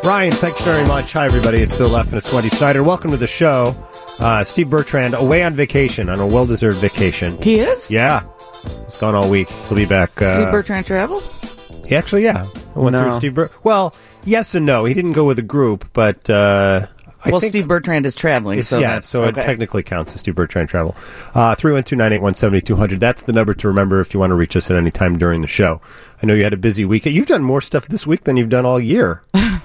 Ryan, thanks very much. Hi, everybody. It's Bill Leff and it's Sweaty Snyder. Welcome to the show. Steve Bertrand, away on vacation, on a well-deserved vacation. He is? Yeah. He's gone all week. He'll be back. Steve Bertrand travel? He actually, yeah. Went through Steve Well, yes and no. He didn't go with a group, but... I think Steve Bertrand is traveling, so it technically counts as Steve Bertrand travel. 312-981-7200. That's the number to remember if you want to reach us at any time during the show. I know you had a busy week. You've done more stuff this week than you've done all year.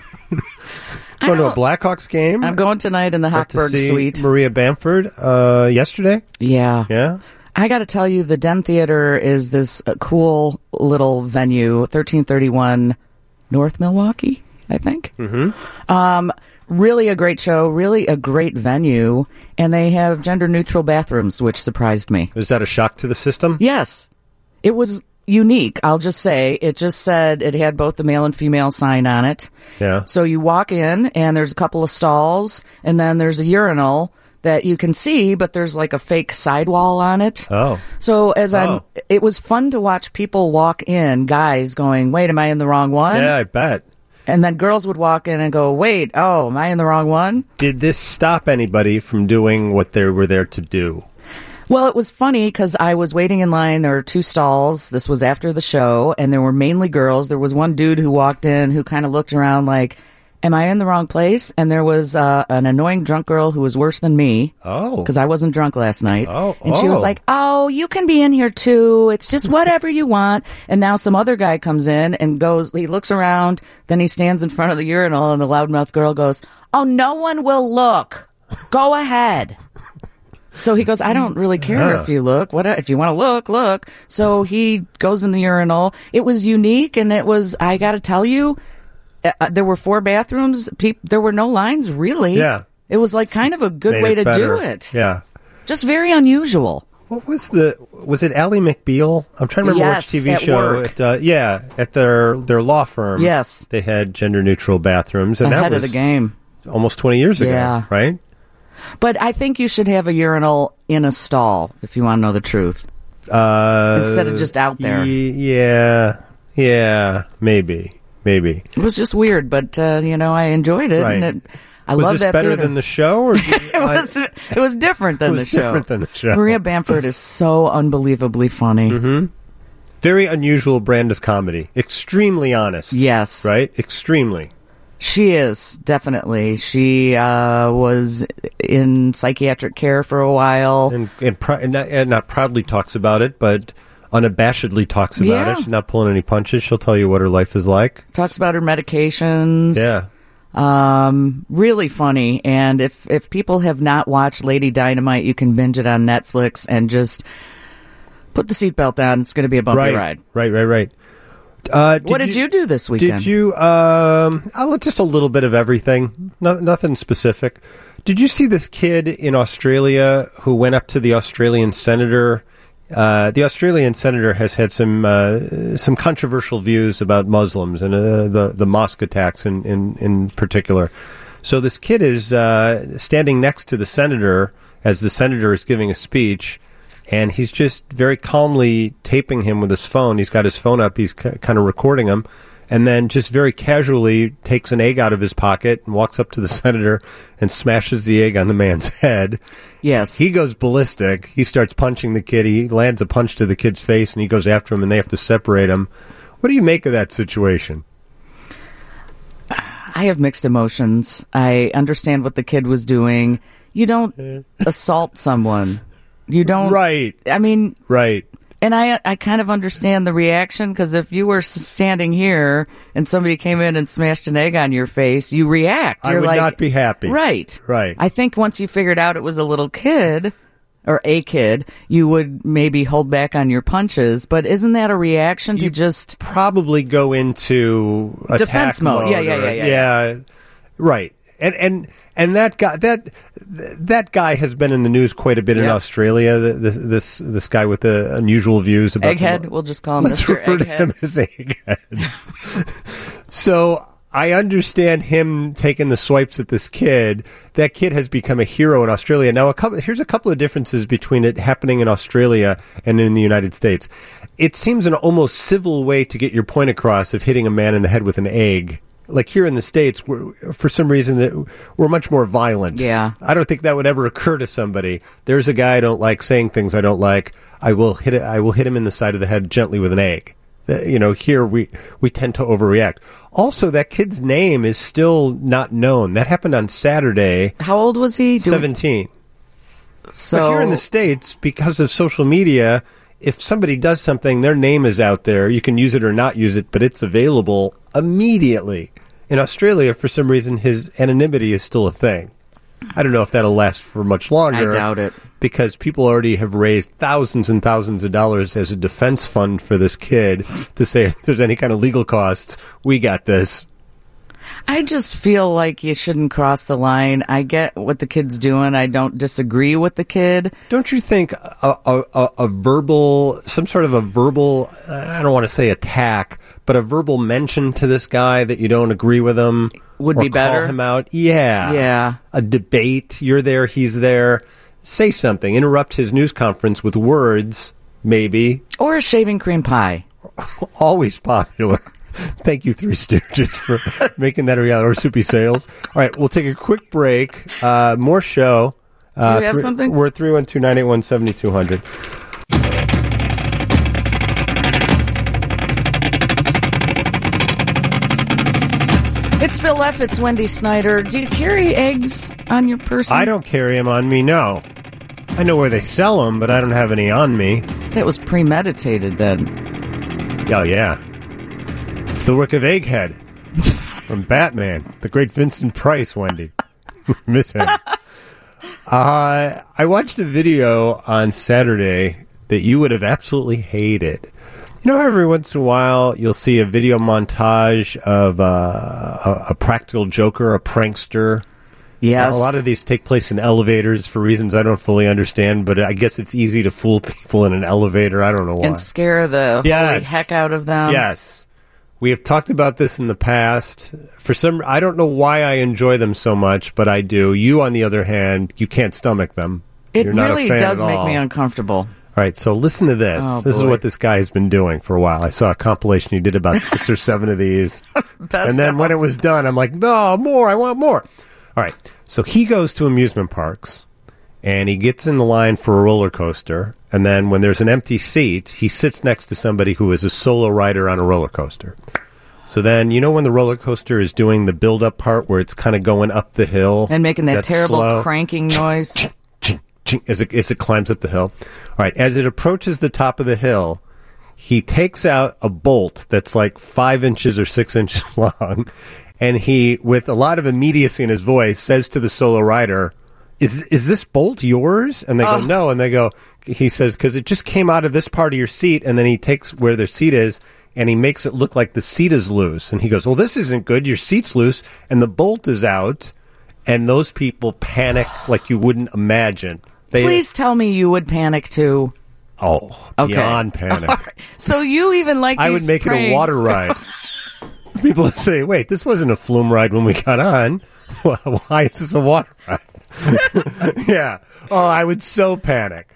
Going to a Blackhawks game. I'm going tonight in the Hochberg Suite. Maria Bamford yesterday. Yeah. Yeah. I got to tell you, the Den Theater is this cool little venue, 1331 North Milwaukee, I think. Mm-hmm. Really a great show, really a great venue, and they have gender-neutral bathrooms, which surprised me. Is that a shock to the system? Yes. It was unique, I'll just say. It just said it had both the male and female sign on it. Yeah. So you walk in, and there's a couple of stalls, and then there's a urinal that you can see, but there's like a fake sidewall on it. Oh. So it was fun to watch people walk in, guys going, wait, am I in the wrong one? Yeah, I bet. And then girls would walk in and go, wait, am I in the wrong one? Did this stop anybody from doing what they were there to do? Well, it was funny because I was waiting in line. There were two stalls. This was after the show, and there were mainly girls. There was one dude who walked in who kind of looked around like, am I in the wrong place? And there was an annoying drunk girl who was worse than me. Oh. Because I wasn't drunk last night. Oh. And she was like, you can be in here too. It's just whatever you want. And now some other guy comes in and he looks around, then he stands in front of the urinal, and the loudmouth girl goes, oh, no one will look. Go ahead. So he goes, I don't really care if you look. If you want to look. So he goes in the urinal. It was unique, and I got to tell you, there were 4 bathrooms. There were no lines, really. Yeah. It was like kind of a good way to do it. Yeah. Just very unusual. What was it Ally McBeal? I'm trying to remember which TV show. At their law firm. Yes. They had gender-neutral bathrooms. And Ahead that was of the game. Almost 20 years ago, right? But I think you should have a urinal in a stall, if you want to know the truth. Instead of just out there. Yeah, maybe. It was just weird, but I enjoyed it, right. and I was love this that better theater. than the show? Or it was different than the show. Different than the show. Maria Bamford is so unbelievably funny. Mm-hmm. Very unusual brand of comedy. Extremely honest. Yes, right. Extremely. She is definitely. She was in psychiatric care for a while, and not proudly talks about it, but unabashedly talks about it. She's not pulling any punches. She'll tell you what her life is like. Talks about her medications. Yeah. Really funny. And if people have not watched Lady Dynamite, you can binge it on Netflix and just put the seatbelt on. It's going to be a bumpy ride. Right. What did you do this weekend? Did you, just a little bit of everything. Nothing specific. Did you see this kid in Australia who went up to the Australian senator? The Australian senator has had some controversial views about Muslims and the mosque attacks in particular. So this kid is standing next to the senator as the senator is giving a speech, and he's just very calmly taping him with his phone. He's got his phone up. He's kind of recording him. And then just very casually takes an egg out of his pocket and walks up to the senator and smashes the egg on the man's head. Yes. He goes ballistic. He starts punching the kid. He lands a punch to the kid's face, and he goes after him, and they have to separate him. What do you make of that situation? I have mixed emotions. I understand what the kid was doing. You don't assault someone. You don't. Right. I mean. Right. And I kind of understand the reaction, because if you were standing here and somebody came in and smashed an egg on your face, you react. You're I would not be happy. Right. Right. I think once you figured out it was a little kid, or a kid, you would maybe hold back on your punches. But isn't that a reaction to just... probably go into defense mode. Yeah. Right. And that guy has been in the news quite a bit in Australia. This guy with the unusual views about Egghead. We'll just call him Let's Mr. refer Egghead. to him as Egghead. So I understand him taking the swipes at this kid. That kid has become a hero in Australia. Now, here's a couple of differences between it happening in Australia and in the United States. It seems an almost civil way to get your point across of hitting a man in the head with an egg. like here in the States, for some reason, we're much more violent. Yeah. I don't think that would ever occur to somebody. There's a guy I don't like saying things I don't like. I will hit him in the side of the head gently with an egg. Here we tend to overreact. Also, that kid's name is still not known. That happened on Saturday. How old was he? 17. So But here in the States, because of social media, if somebody does something, their name is out there. You can use it or not use it, but it's available immediately. In Australia, for some reason, his anonymity is still a thing. I don't know if that'll last for much longer. I doubt it. Because people already have raised thousands and thousands of dollars as a defense fund for this kid to say if there's any kind of legal costs, we got this. I just feel like you shouldn't cross the line. I get what the kid's doing. I don't disagree with the kid. Don't you think a verbal, some sort of a verbal, I don't want to say attack, but a verbal mention to this guy that you don't agree with him would be better? Call him out? Yeah. Yeah. A debate. You're there. He's there. Say something. Interrupt his news conference with words, maybe. Or a shaving cream pie. Always popular. Thank you, Three Stooges, for making that a reality. Or Soupy Sales. All right, we'll take a quick break. More show. Do you have something? We're 312-981-7200. It's Bill F. It's Wendy Snyder. Do you carry eggs on your person? I don't carry them on me, no. I know where they sell them, but I don't have any on me. That was premeditated then. Oh, yeah. It's the work of Egghead from Batman. The great Vincent Price, Wendy. Miss him. I watched a video on Saturday that you would have absolutely hated. You know how every once in a while you'll see a video montage of a practical joker, a prankster? Yes. A lot of these take place in elevators for reasons I don't fully understand, but I guess it's easy to fool people in an elevator. I don't know why. And scare the holy heck out of them. Yes. We have talked about this in the past. I don't know why I enjoy them so much, but I do. You, on the other hand, you can't stomach them. It You're not really a fan does at make all. me uncomfortable. All right, so listen to this. Oh, this is boy. what this guy has been doing for a while. I saw a compilation. He did about 6 or 7 of these. Best And then of. when it was done, I'm like, no, more. I want more. All right, so he goes to amusement parks, and he gets in the line for a roller coaster. And then when there's an empty seat, he sits next to somebody who is a solo rider on a roller coaster. So then, you know when the roller coaster is doing the build-up part where it's kind of going up the hill? And making that that's terrible slow, cranking noise. as it climbs up the hill. All right, as it approaches the top of the hill, he takes out a bolt that's like 5 inches or 6 inches long, and he, with a lot of immediacy in his voice, says to the solo rider, is this bolt yours? And they go, no. And he says, because it just came out of this part of your seat. And then he takes where their seat is, and he makes it look like the seat is loose. And he goes, well, this isn't good. Your seat's loose, and the bolt is out. And those people panic like you wouldn't imagine. Please tell me you would panic too. Oh, Okay. beyond panic. So you even like I these would make it a pranks. water ride. People would say, wait, this wasn't a flume ride when we got on. Well, why is this a water ride? Yeah. Oh, I would so panic.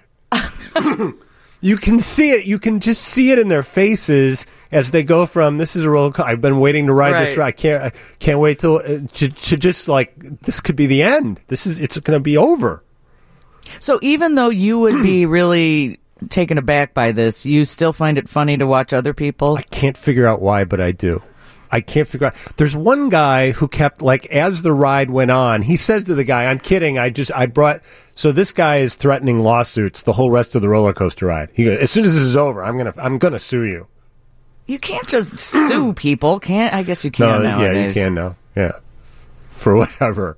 You can see it. You can just see it in their faces as they go from, this is a roller coaster. I've been waiting to ride this ride. I can't wait till to just like, this could be the end. It's going to be over. So even though you would be really taken aback by this, you still find it funny to watch other people? I can't figure out why, but I do. I can't figure out. There's one guy who kept, like, as the ride went on, he says to the guy, I'm kidding. So this guy is threatening lawsuits the whole rest of the roller coaster ride. He goes, as soon as this is over, I'm going to sue you. You can't just sue people, can't? I guess you can nowadays. Yeah, you can now. Yeah. For whatever.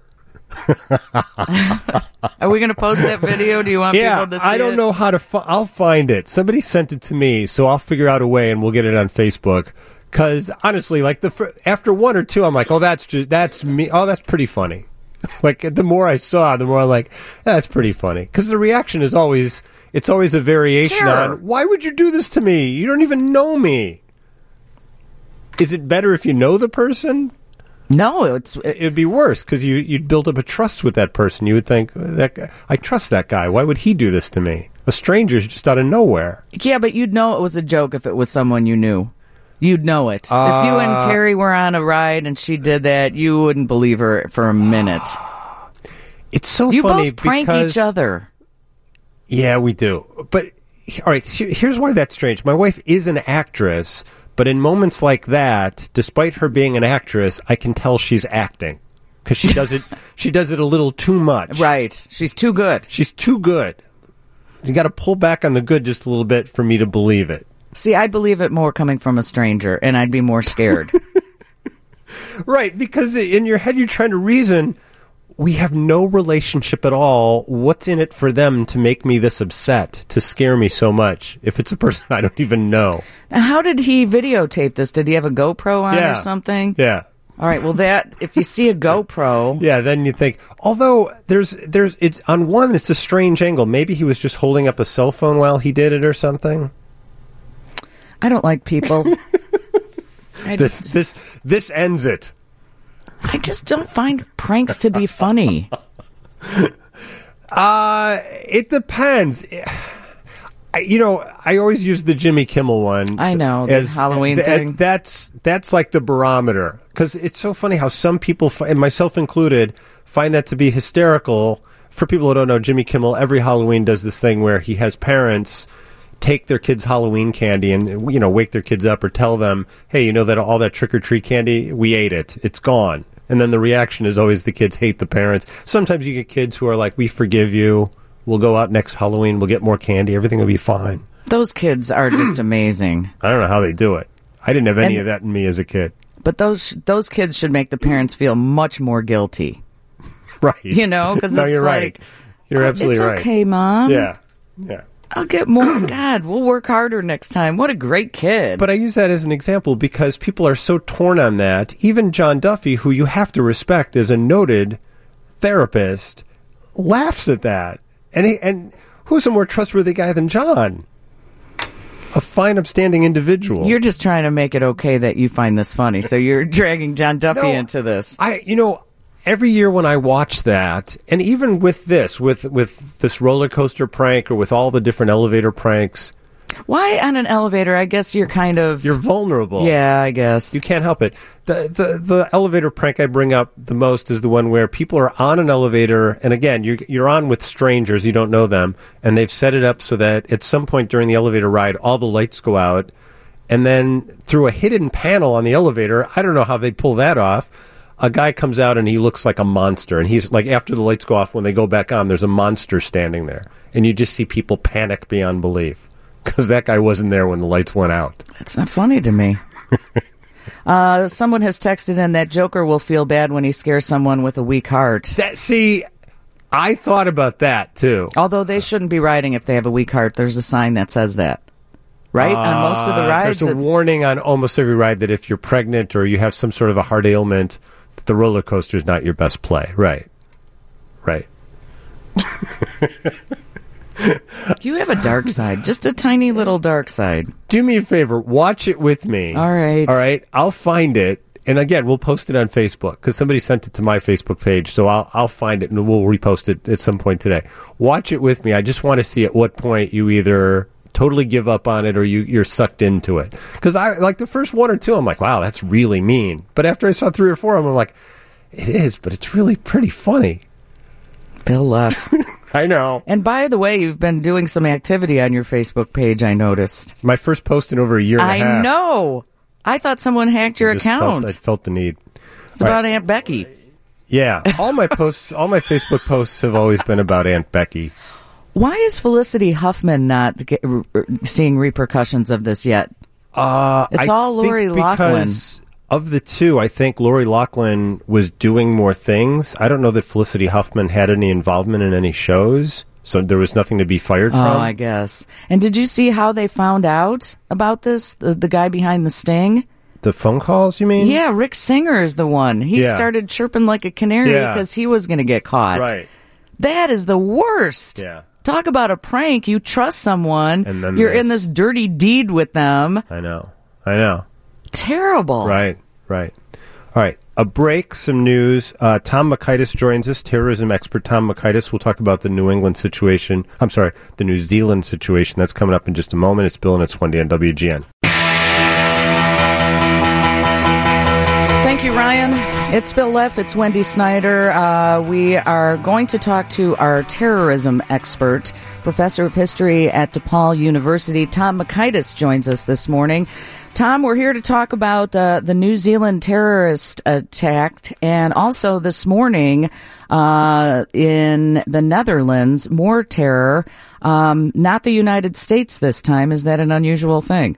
Are we going to post that video? Do you want people to see it? I don't know how to I'll find it. Somebody sent it to me, so I'll figure out a way and we'll get it on Facebook. Because honestly, like after 1 or 2, I'm like, oh, that's me. Oh, that's pretty funny. Like the more I saw, the more I'm like, that's pretty funny. Because the reaction is always a variation Terror. on, why would you do this to me? You don't even know me. Is it better if you know the person? No, It'd be worse because you'd build up a trust with that person. You would think, I trust that guy. Why would he do this to me? A stranger's just out of nowhere. yeah, but you'd know it was a joke if it was someone you knew. You'd know it. If you and Terry were on a ride and she did that, you wouldn't believe her for a minute. It's so you funny both prank because, each other. Yeah, we do. But, all right, here's why that's strange. My wife is an actress, but in moments like that, despite her being an actress, I can tell she's acting. Because she does it a little too much. Right. She's too good. She's too good. You got to pull back on the good just a little bit for me to believe it. See, I'd believe it more coming from a stranger, and I'd be more scared. Right, because in your head you're trying to reason, we have no relationship at all. What's in it for them to make me this upset, to scare me so much, if it's a person I don't even know? Now, how did he videotape this? Did he have a GoPro on or something? Yeah. All right, well, if you see a GoPro... Yeah, then you think, although it's on one, it's a strange angle. Maybe he was just holding up a cell phone while he did it or something. I don't like people. This ends it. I just don't find pranks to be funny. It depends. I always use the Jimmy Kimmel one. I know, the Halloween thing. That's like the barometer. Because it's so funny how some people, and myself included, find that to be hysterical. For people who don't know, Jimmy Kimmel, every Halloween does this thing where he has parents take their kids' Halloween candy and, wake their kids up or tell them, hey, that all that trick-or-treat candy, we ate it. It's gone. And then the reaction is always the kids hate the parents. Sometimes you get kids who are like, we forgive you. We'll go out next Halloween. We'll get more candy. Everything will be fine. Those kids are just amazing. I don't know how they do it. I didn't have any of that in me as a kid. But those kids should make the parents feel much more guilty. Right. Because no, it's you're right. You're absolutely right. It's okay, Mom. Yeah. I'll get more. God, we'll work harder next time. What a great kid. But I use that as an example because people are so torn on that. Even John Duffy, who you have to respect as a noted therapist, laughs at that. And who's a more trustworthy guy than John? A fine, upstanding individual. You're just trying to make it okay that you find this funny, so you're dragging John Duffy into this. Every year when I watch that, and even with this roller coaster prank or with all the different elevator pranks. Why on an elevator? I guess you're vulnerable. Yeah, I guess. You can't help it. The elevator prank I bring up the most is the one where people are on an elevator, and again, you're on with strangers, you don't know them, and they've set it up so that at some point during the elevator ride, all the lights go out, and then through a hidden panel on the elevator, I don't know how they pull that off, a guy comes out and he looks like a monster. And he's like, after the lights go off, when they go back on, there's a monster standing there. And you just see people panic beyond belief. Because that guy wasn't there when the lights went out. That's not funny to me. Someone has texted in that Joker will feel bad when he scares someone with a weak heart. I thought about that, too. Although they shouldn't be riding if they have a weak heart. There's a sign that says that. Right? On most of the rides. There's a warning on almost every ride that if you're pregnant or you have some sort of a heart ailment, that the roller coaster is not your best play. Right. You have a dark side. Just a tiny little dark side. Do me a favor. Watch it with me. All right. I'll find it. And again, we'll post it on Facebook because somebody sent it to my Facebook page. So I'll find it and we'll repost it at some point today. Watch it with me. I just want to see at what point you either totally give up on it or you're sucked into it. Because I like the first one or two, I'm like, wow, that's really mean. But after I saw 3 or 4 of them, I'm like, it is, but it's really pretty funny. Bill left. I know. And by the way, you've been doing some activity on your Facebook page, I noticed. My first post in over a year and a half. I know. I thought someone hacked your account. I felt the need. It's about Aunt Becky. Yeah. All my Facebook posts have always been about Aunt Becky. Why is Felicity Huffman not seeing repercussions of this yet? It's all Lori Loughlin. Because of the two, I think Lori Loughlin was doing more things. I don't know that Felicity Huffman had any involvement in any shows, so there was nothing to be fired from. Oh, I guess. And did you see how they found out about this? The guy behind the sting? The phone calls, you mean? Yeah, Rick Singer is the one. He started chirping like a canary because he was going to get caught. Right. That is the worst. Yeah. Talk about a prank. You trust someone. And then you're in this dirty deed with them. I know. Terrible. Right. All right. A break, some news. Tom Makaitis joins us, terrorism expert Tom Makaitis. We'll talk about the New Zealand situation. That's coming up in just a moment. It's Bill and it's 1D on WGN. Thank you, Ryan. It's Bill Leff. It's Wendy Snyder. We are going to talk to our terrorism expert, professor of history at DePaul University. Tom Mikaitis joins us this morning. Tom, we're here to talk about the New Zealand terrorist attack, and also this morning in the Netherlands, more terror. Not the United States this time. Is that an unusual thing?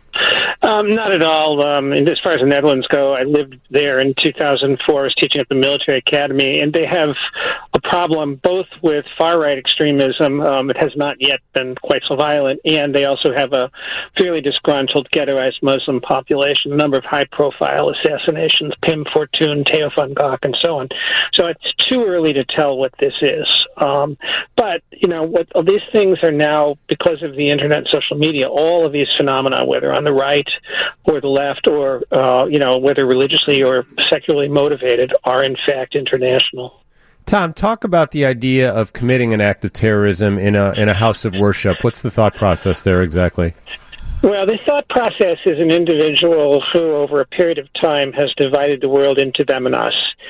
Not at all. And as far as the Netherlands go, I lived there in 2004. I was teaching at the military academy, and they have a problem both with far-right extremism. It has not yet been quite so violent, and they also have a fairly disgruntled, ghettoized Muslim population, a number of high-profile assassinations, Pim Fortuyn, Theo van Gogh, and so on. So it's too early to tell what this is. But, you know, what these things are now, because of the internet and social media, all of these phenomena, whether on the right or the left, or whether religiously or secularly motivated, are in fact international. Tom, talk about the idea of committing an act of terrorism in a house of worship. What's the thought process there exactly? Well, the thought process is an individual who, over a period of time, has divided the world into them and us.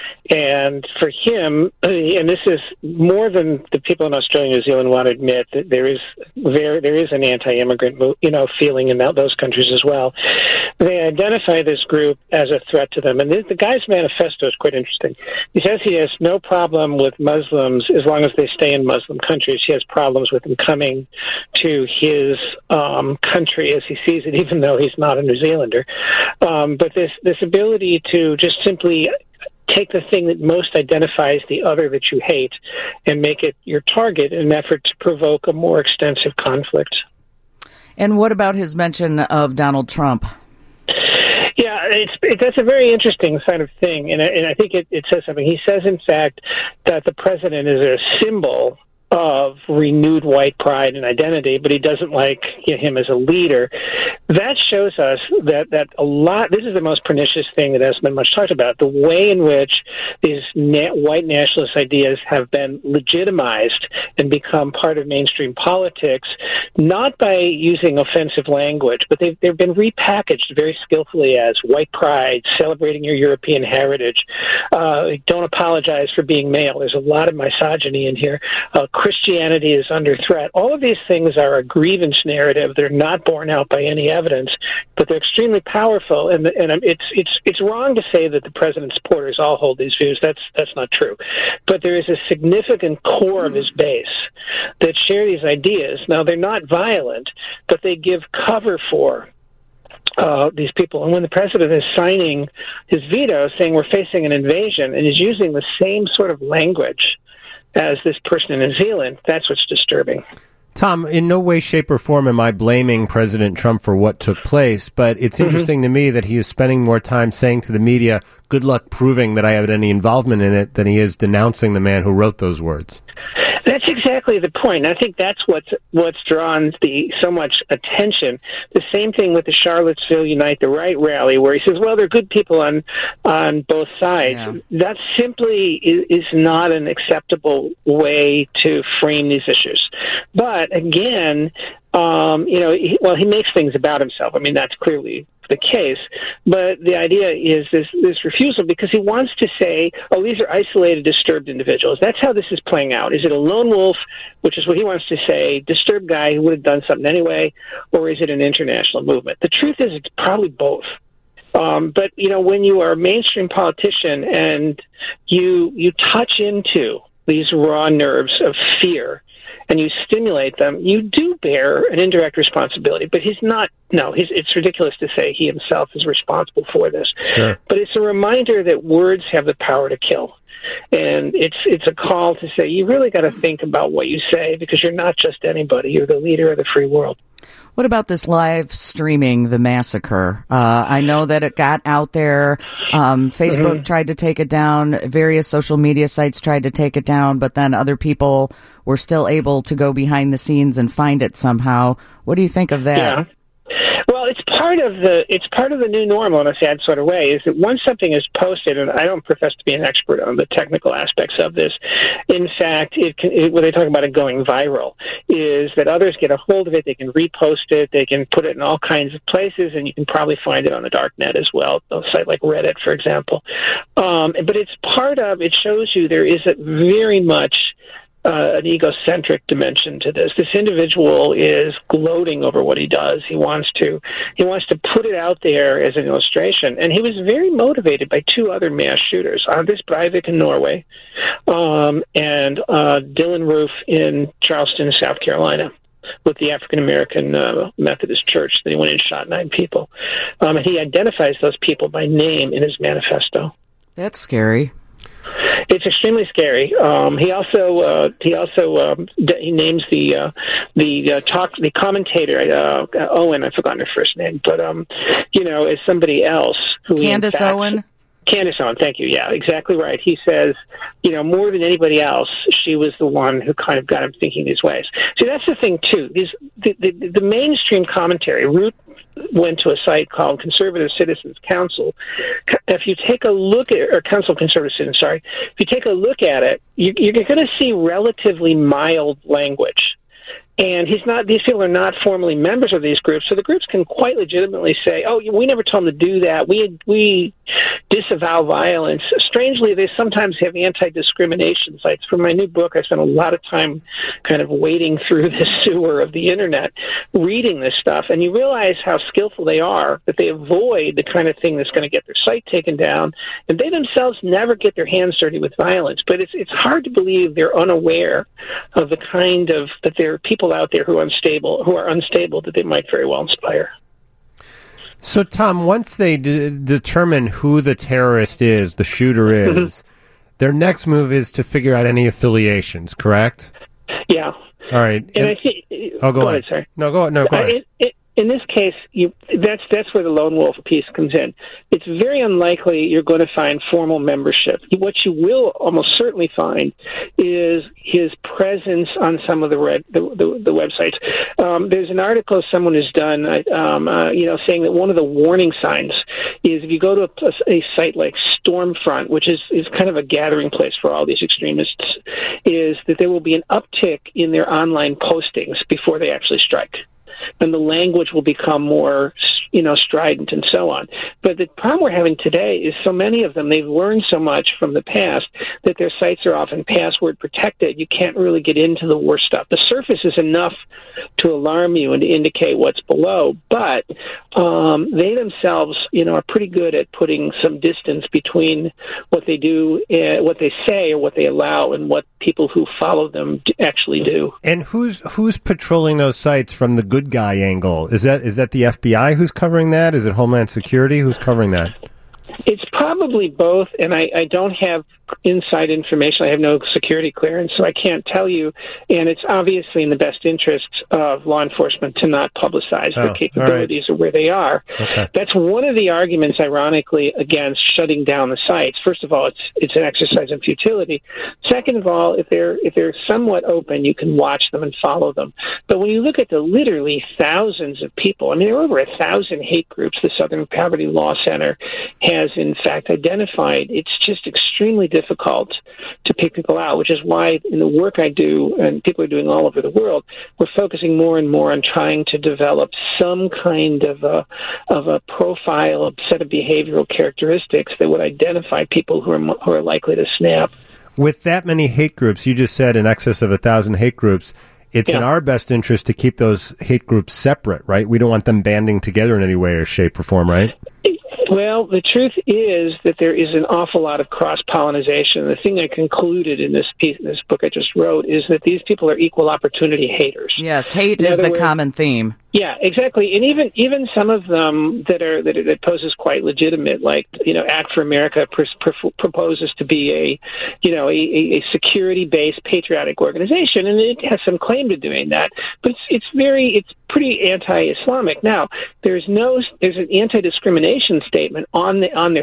And for him, and this is more than the people in Australia and New Zealand want to admit, that there is an anti-immigrant, feeling in those countries as well. They identify this group as a threat to them. And the guy's manifesto is quite interesting. He says he has no problem with Muslims as long as they stay in Muslim countries. He has problems with them coming to his country as he sees it, even though he's not a New Zealander. But this ability to just simply take the thing that most identifies the other that you hate and make it your target in an effort to provoke a more extensive conflict. And what about his mention of Donald Trump? Yeah, that's a very interesting kind of thing, and I think it says something. He says, in fact, that the president is a symbol of renewed white pride and identity, but he doesn't like him as a leader. That shows us that a lot, this is the most pernicious thing that hasn't been much talked about, the way in which these white nationalist ideas have been legitimized and become part of mainstream politics, not by using offensive language, but they've been repackaged very skillfully as white pride, celebrating your European heritage, don't apologize for being male. There's a lot of misogyny in here. Christianity is under threat. All of these things are a grievance narrative. They're not borne out by any evidence, but they're extremely powerful. And it's wrong to say that the president's supporters all hold these views. That's not true. But there is a significant core of his base that share these ideas. Now, they're not violent, but they give cover for these people. And when the president is signing his veto saying we're facing an invasion and is using the same sort of language as this person in New Zealand, that's what's disturbing. Tom, in no way, shape, or form am I blaming President Trump for what took place, but it's interesting to me that he is spending more time saying to the media, good luck proving that I had any involvement in it, than he is denouncing the man who wrote those words. That's exactly the point. I think that's what's drawn so much attention. The same thing with the Charlottesville Unite the Right rally, where he says, well, there are good people on both sides. Yeah. That simply is not an acceptable way to frame these issues. But again, he makes things about himself. I mean, that's clearly the case, but the idea is this refusal because he wants to say, oh, these are isolated, disturbed individuals. That's how this is playing out. Is it a lone wolf, which is what he wants to say, disturbed guy who would have done something anyway, or is it an international movement? The truth is it's probably both. But, when you are a mainstream politician and you touch into these raw nerves of fear and you stimulate them, you do bear an indirect responsibility. But it's ridiculous to say he himself is responsible for this. Sure. But it's a reminder that words have the power to kill. And it's a call to say, you really got to think about what you say, because you're not just anybody. You're the leader of the free world. What about this live streaming the massacre? I know that it got out there. Facebook tried to take it down. Various social media sites tried to take it down, but then other people were still able to go behind the scenes and find it somehow. What do you think of that? Yeah. Well, it's part of the new normal in a sad sort of way. Is that once something is posted, and I don't profess to be an expert on the technical aspects of this. In fact, when they talk about it going viral, is that others get a hold of it, they can repost it, they can put it in all kinds of places, and you can probably find it on the dark net as well. A site like Reddit, for example. But it's part of. It shows you there is a very much an egocentric dimension to this. This individual is gloating over what he does. He wants to put it out there as an illustration. And he was very motivated by two other mass shooters, Anders Breivik in Norway, and Dylan Roof in Charleston, South Carolina, with the African American Methodist Church. They went and shot 9 people. And he identifies those people by name in his manifesto. That's scary. It's extremely scary. He also names the commentator Owen. I've forgotten her first name, but as somebody else who Candace Owen. Candace Owen, thank you. Yeah, exactly right. He says, more than anybody else, she was the one who kind of got him thinking these ways. See, that's the thing too. The mainstream commentary. Root went to a site called Conservative Citizens Council. If you take a look at, or Council of Conservative Citizens, sorry, if you take a look at it, you're going to see relatively mild language. And these people are not formally members of these groups, so the groups can quite legitimately say, oh, we never told them to do that. We disavow violence. Strangely, they sometimes have anti-discrimination sites. For my new book, I spent a lot of time kind of wading through the sewer of the Internet, reading this stuff, and you realize how skillful they are, that they avoid the kind of thing that's going to get their site taken down, and they themselves never get their hands dirty with violence. But it's hard to believe they're unaware of the kind of, that there are people out there who are unstable that they might very well inspire. So, Tom, once they determine who the terrorist is, the shooter is, their next move is to figure out any affiliations, correct? Yeah. All right. And I think. Go ahead. Sorry. No, go ahead. In this case, that's where the lone wolf piece comes in. It's very unlikely you're going to find formal membership. What you will almost certainly find is his presence on some of the websites. There's an article someone has done, saying that one of the warning signs is if you go to a site like Stormfront, which is kind of a gathering place for all these extremists, is that there will be an uptick in their online postings before they actually strike. And the language will become more, strident and so on. But the problem we're having today is so many of them, they've learned so much from the past that their sites are often password protected. You can't really get into the worst stuff. The surface is enough to alarm you and to indicate what's below, but they themselves, are pretty good at putting some distance between what they do, what they say, or what they allow, and what people who follow them actually do. And who's patrolling those sites from the good guy angle? Is that the FBI who's covering that? Is it Homeland Security? Who's covering that? It's probably both, and I don't have inside information. I have no security clearance, so I can't tell you. And it's obviously in the best interests of law enforcement to not publicize their capabilities or where they are. Okay. That's one of the arguments, ironically, against shutting down the sites. First of all, it's an exercise in futility. Second of all, if they're somewhat open, you can watch them and follow them. But when you look at the literally thousands of people, there are over 1,000 hate groups the Southern Poverty Law Center has, in fact, identified. It's just extremely difficult to pick people out, which is why in the work I do, and people are doing all over the world, we're focusing more and more on trying to develop some kind of a profile, a set of behavioral characteristics that would identify people who are likely to snap. With that many hate groups, you just said in excess of 1,000 hate groups, it's in our best interest to keep those hate groups separate, right? We don't want them banding together in any way or shape or form, right? Well, the truth is that there is an awful lot of cross-pollination. The thing I concluded in this book I just wrote, is that these people are equal opportunity haters. Yes, hate is the common theme. Yeah, exactly. And even some of them that poses quite legitimate, like, Act for America proposes to be a security-based patriotic organization, and it has some claim to doing that. But it's pretty anti-Islamic. Now, there's an anti-discrimination statement on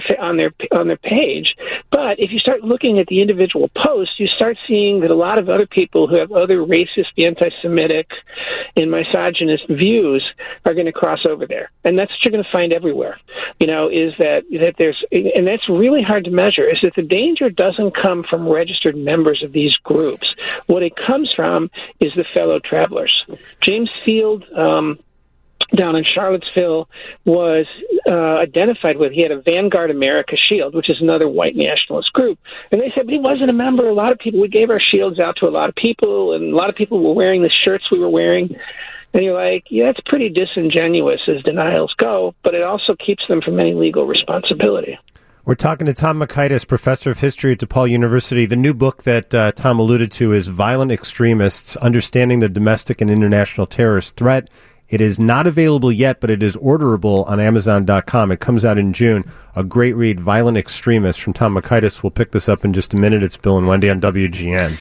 their page, but if you start looking at the individual posts, you start seeing that a lot of other people who have other racist, anti-Semitic, and misogynist views Jews are going to cross over there. And that's what you're going to find everywhere, is that there's, and that's really hard to measure, is that the danger doesn't come from registered members of these groups. What it comes from is the fellow travelers. James Field, down in Charlottesville, was identified with. He had a Vanguard America shield, which is another white nationalist group. And they said, but he wasn't a member. A lot of people, we gave our shields out to a lot of people, and a lot of people were wearing the shirts we were wearing. And you're like, yeah, that's pretty disingenuous as denials go, but it also keeps them from any legal responsibility. We're talking to Tom Mockaitis, professor of history at DePaul University. The new book that Tom alluded to is Violent Extremists, Understanding the Domestic and International Terrorist Threat. It is not available yet, but it is orderable on Amazon.com. It comes out in June. A great read, Violent Extremists, from Tom Mockaitis. We'll pick this up in just a minute. It's Bill and Wendy on WGN.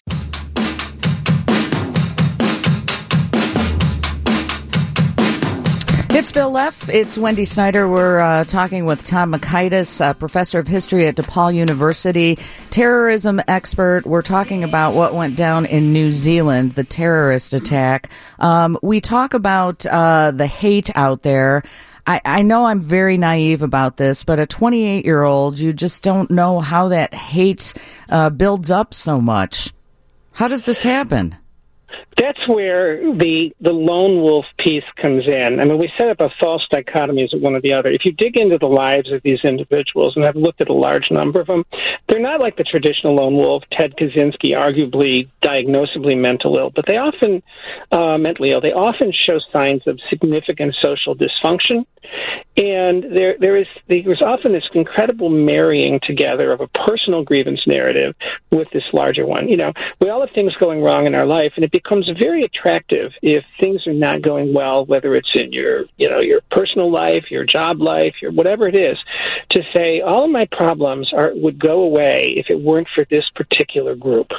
It's Bill Leff. It's Wendy Snyder. We're talking with Tom Mockaitis, professor of history at DePaul University, terrorism expert. We're talking about what went down in New Zealand, the terrorist attack. We talk about the hate out there. I know I'm very naive about this, but a 28-year-old, you just don't know how that hate builds up so much. How does this happen? That's where the lone wolf piece comes in. I mean, we set up a false dichotomy as one or the other. If you dig into the lives of these individuals, and I've looked at a large number of them, they're not like the traditional lone wolf, Ted Kaczynski, arguably diagnosably mental ill, but they often mentally ill. They often show signs of significant social dysfunction, and there's often this incredible marrying together of a personal grievance narrative with this larger one. We all have things going wrong in our life, and it becomes very attractive if things are not going well, whether it's in your personal life, your job life, your whatever it is, to say all of my problems would go away if it weren't for this particular group.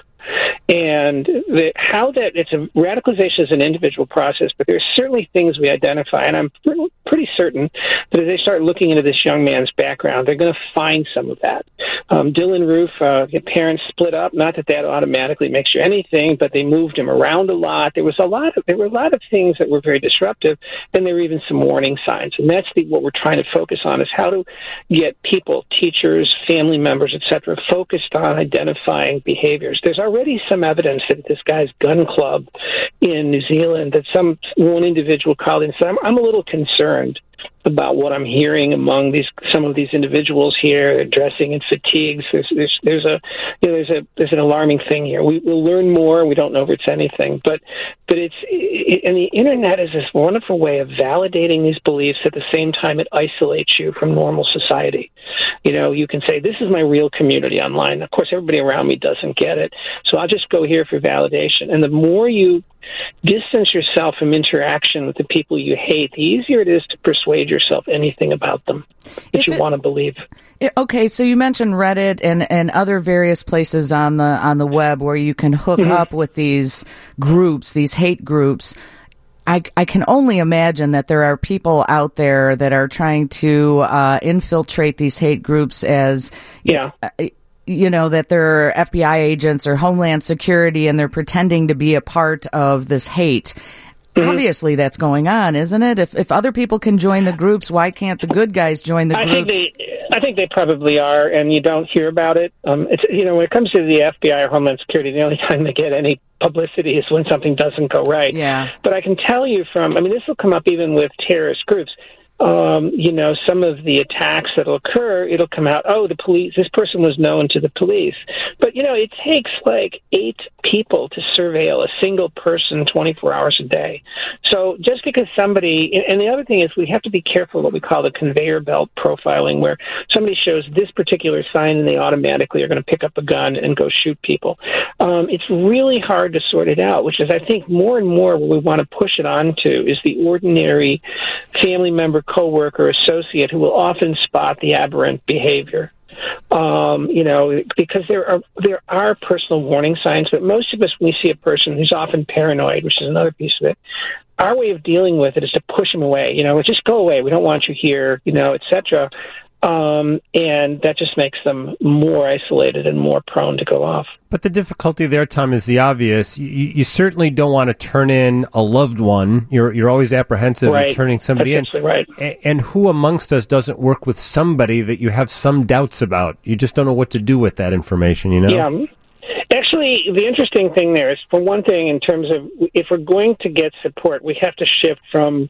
And it's a radicalization is an individual process, but there's certainly things we identify, and I'm pretty certain that as they start looking into this young man's background, they're going to find some of that. Dylan Roof, parents split up. Not that automatically makes you anything, but they moved him around a lot. There were a lot of things that were very disruptive, and there were even some warning signs. And that's what we're trying to focus on, is how to get people, teachers, family members, etc., focused on identifying behaviors. There's already some evidence that this guy's gun club in New Zealand, that one individual called and said, I'm a little concerned about what I'm hearing among some of these individuals here. They're dressing in fatigues. There's an alarming thing here. We'll learn more. We don't know if it's anything, but and the internet is this wonderful way of validating these beliefs. At the same time, it isolates you from normal society. You can say, this is my real community online. Of course, everybody around me doesn't get it, so I'll just go here for validation. And the more you distance yourself from interaction with the people you hate, the easier it is to persuade yourself anything about them that you want to believe. Okay, so you mentioned Reddit and other various places on the web where you can hook up with these groups, these hate groups. I can only imagine that there are people out there that are trying to infiltrate these hate groups as that they're FBI agents or Homeland Security, and they're pretending to be a part of this hate. Obviously, that's going on, isn't it? If other people can join the groups, why can't the good guys join the groups? I think they probably are, and you don't hear about it. It's when it comes to the FBI or Homeland Security, the only time they get any publicity is when something doesn't go right. Yeah. But I can tell you this will come up even with terrorist groups. Some of the attacks that'll occur, it'll come out, the police, this person was known to the police. But, it takes like 8 people to surveil a single person 24 hours a day. So just because somebody, and the other thing is we have to be careful what we call the conveyor belt profiling, where somebody shows this particular sign and they automatically are going to pick up a gun and go shoot people. It's really hard to sort it out, which is, I think, more and more what we want to push it onto is the ordinary family member, coworker, associate who will often spot the aberrant behavior. Because there are personal warning signs, but most of us, when we see a person who's often paranoid, which is another piece of it, our way of dealing with it is to push them away. Just go away. We don't want you here, etc. and that just makes them more isolated and more prone to go off. But the difficulty there, Tom, is the obvious. You certainly don't want to turn in a loved one. You're always apprehensive of turning somebody in. Right. And who amongst us doesn't work with somebody that you have some doubts about? You just don't know what to do with that information, you know? Yeah. Actually, the interesting thing there is, for one thing, in terms of if we're going to get support, we have to shift from,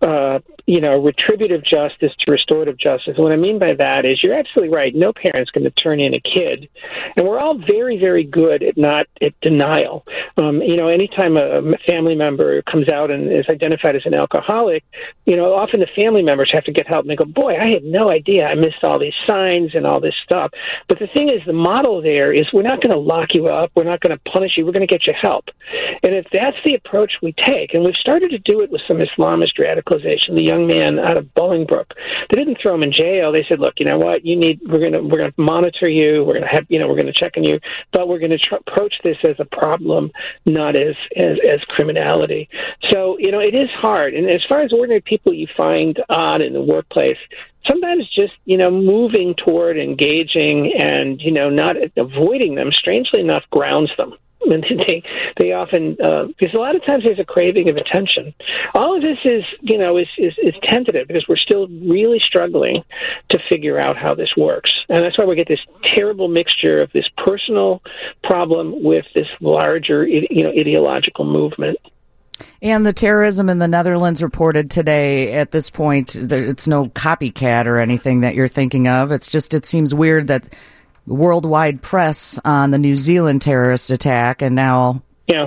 retributive justice to restorative justice. And what I mean by that is, you're absolutely right. No parent's going to turn in a kid, and we're all very, very good at denial. Anytime a family member comes out and is identified as an alcoholic, often the family members have to get help, and they go, "Boy, I had no idea. I missed all these signs and all this stuff." But the thing is, the model there is, we're not going to lock you up. We're not going to punish you. We're going to get you help. And if that's the approach we take, and we've started to do it with some Islamist radicalization, the young man out of Bolingbrook, they didn't throw him in jail. They said, "Look, you know what? We're going to monitor you. We're going to have, we're going to check on you, but we're going to approach this as a problem, not as criminality." So, it is hard. And as far as ordinary people you find odd in the workplace, sometimes just, moving toward engaging and, not avoiding them, strangely enough, grounds them. And they often, because a lot of times there's a craving of attention. All of this is tentative, because we're still really struggling to figure out how this works. And that's why we get this terrible mixture of this personal problem with this larger, ideological movement. And the terrorism in the Netherlands reported today, at this point, it's no copycat or anything that you're thinking of. It's just, it seems weird that worldwide press on the New Zealand terrorist attack, and now... Yeah.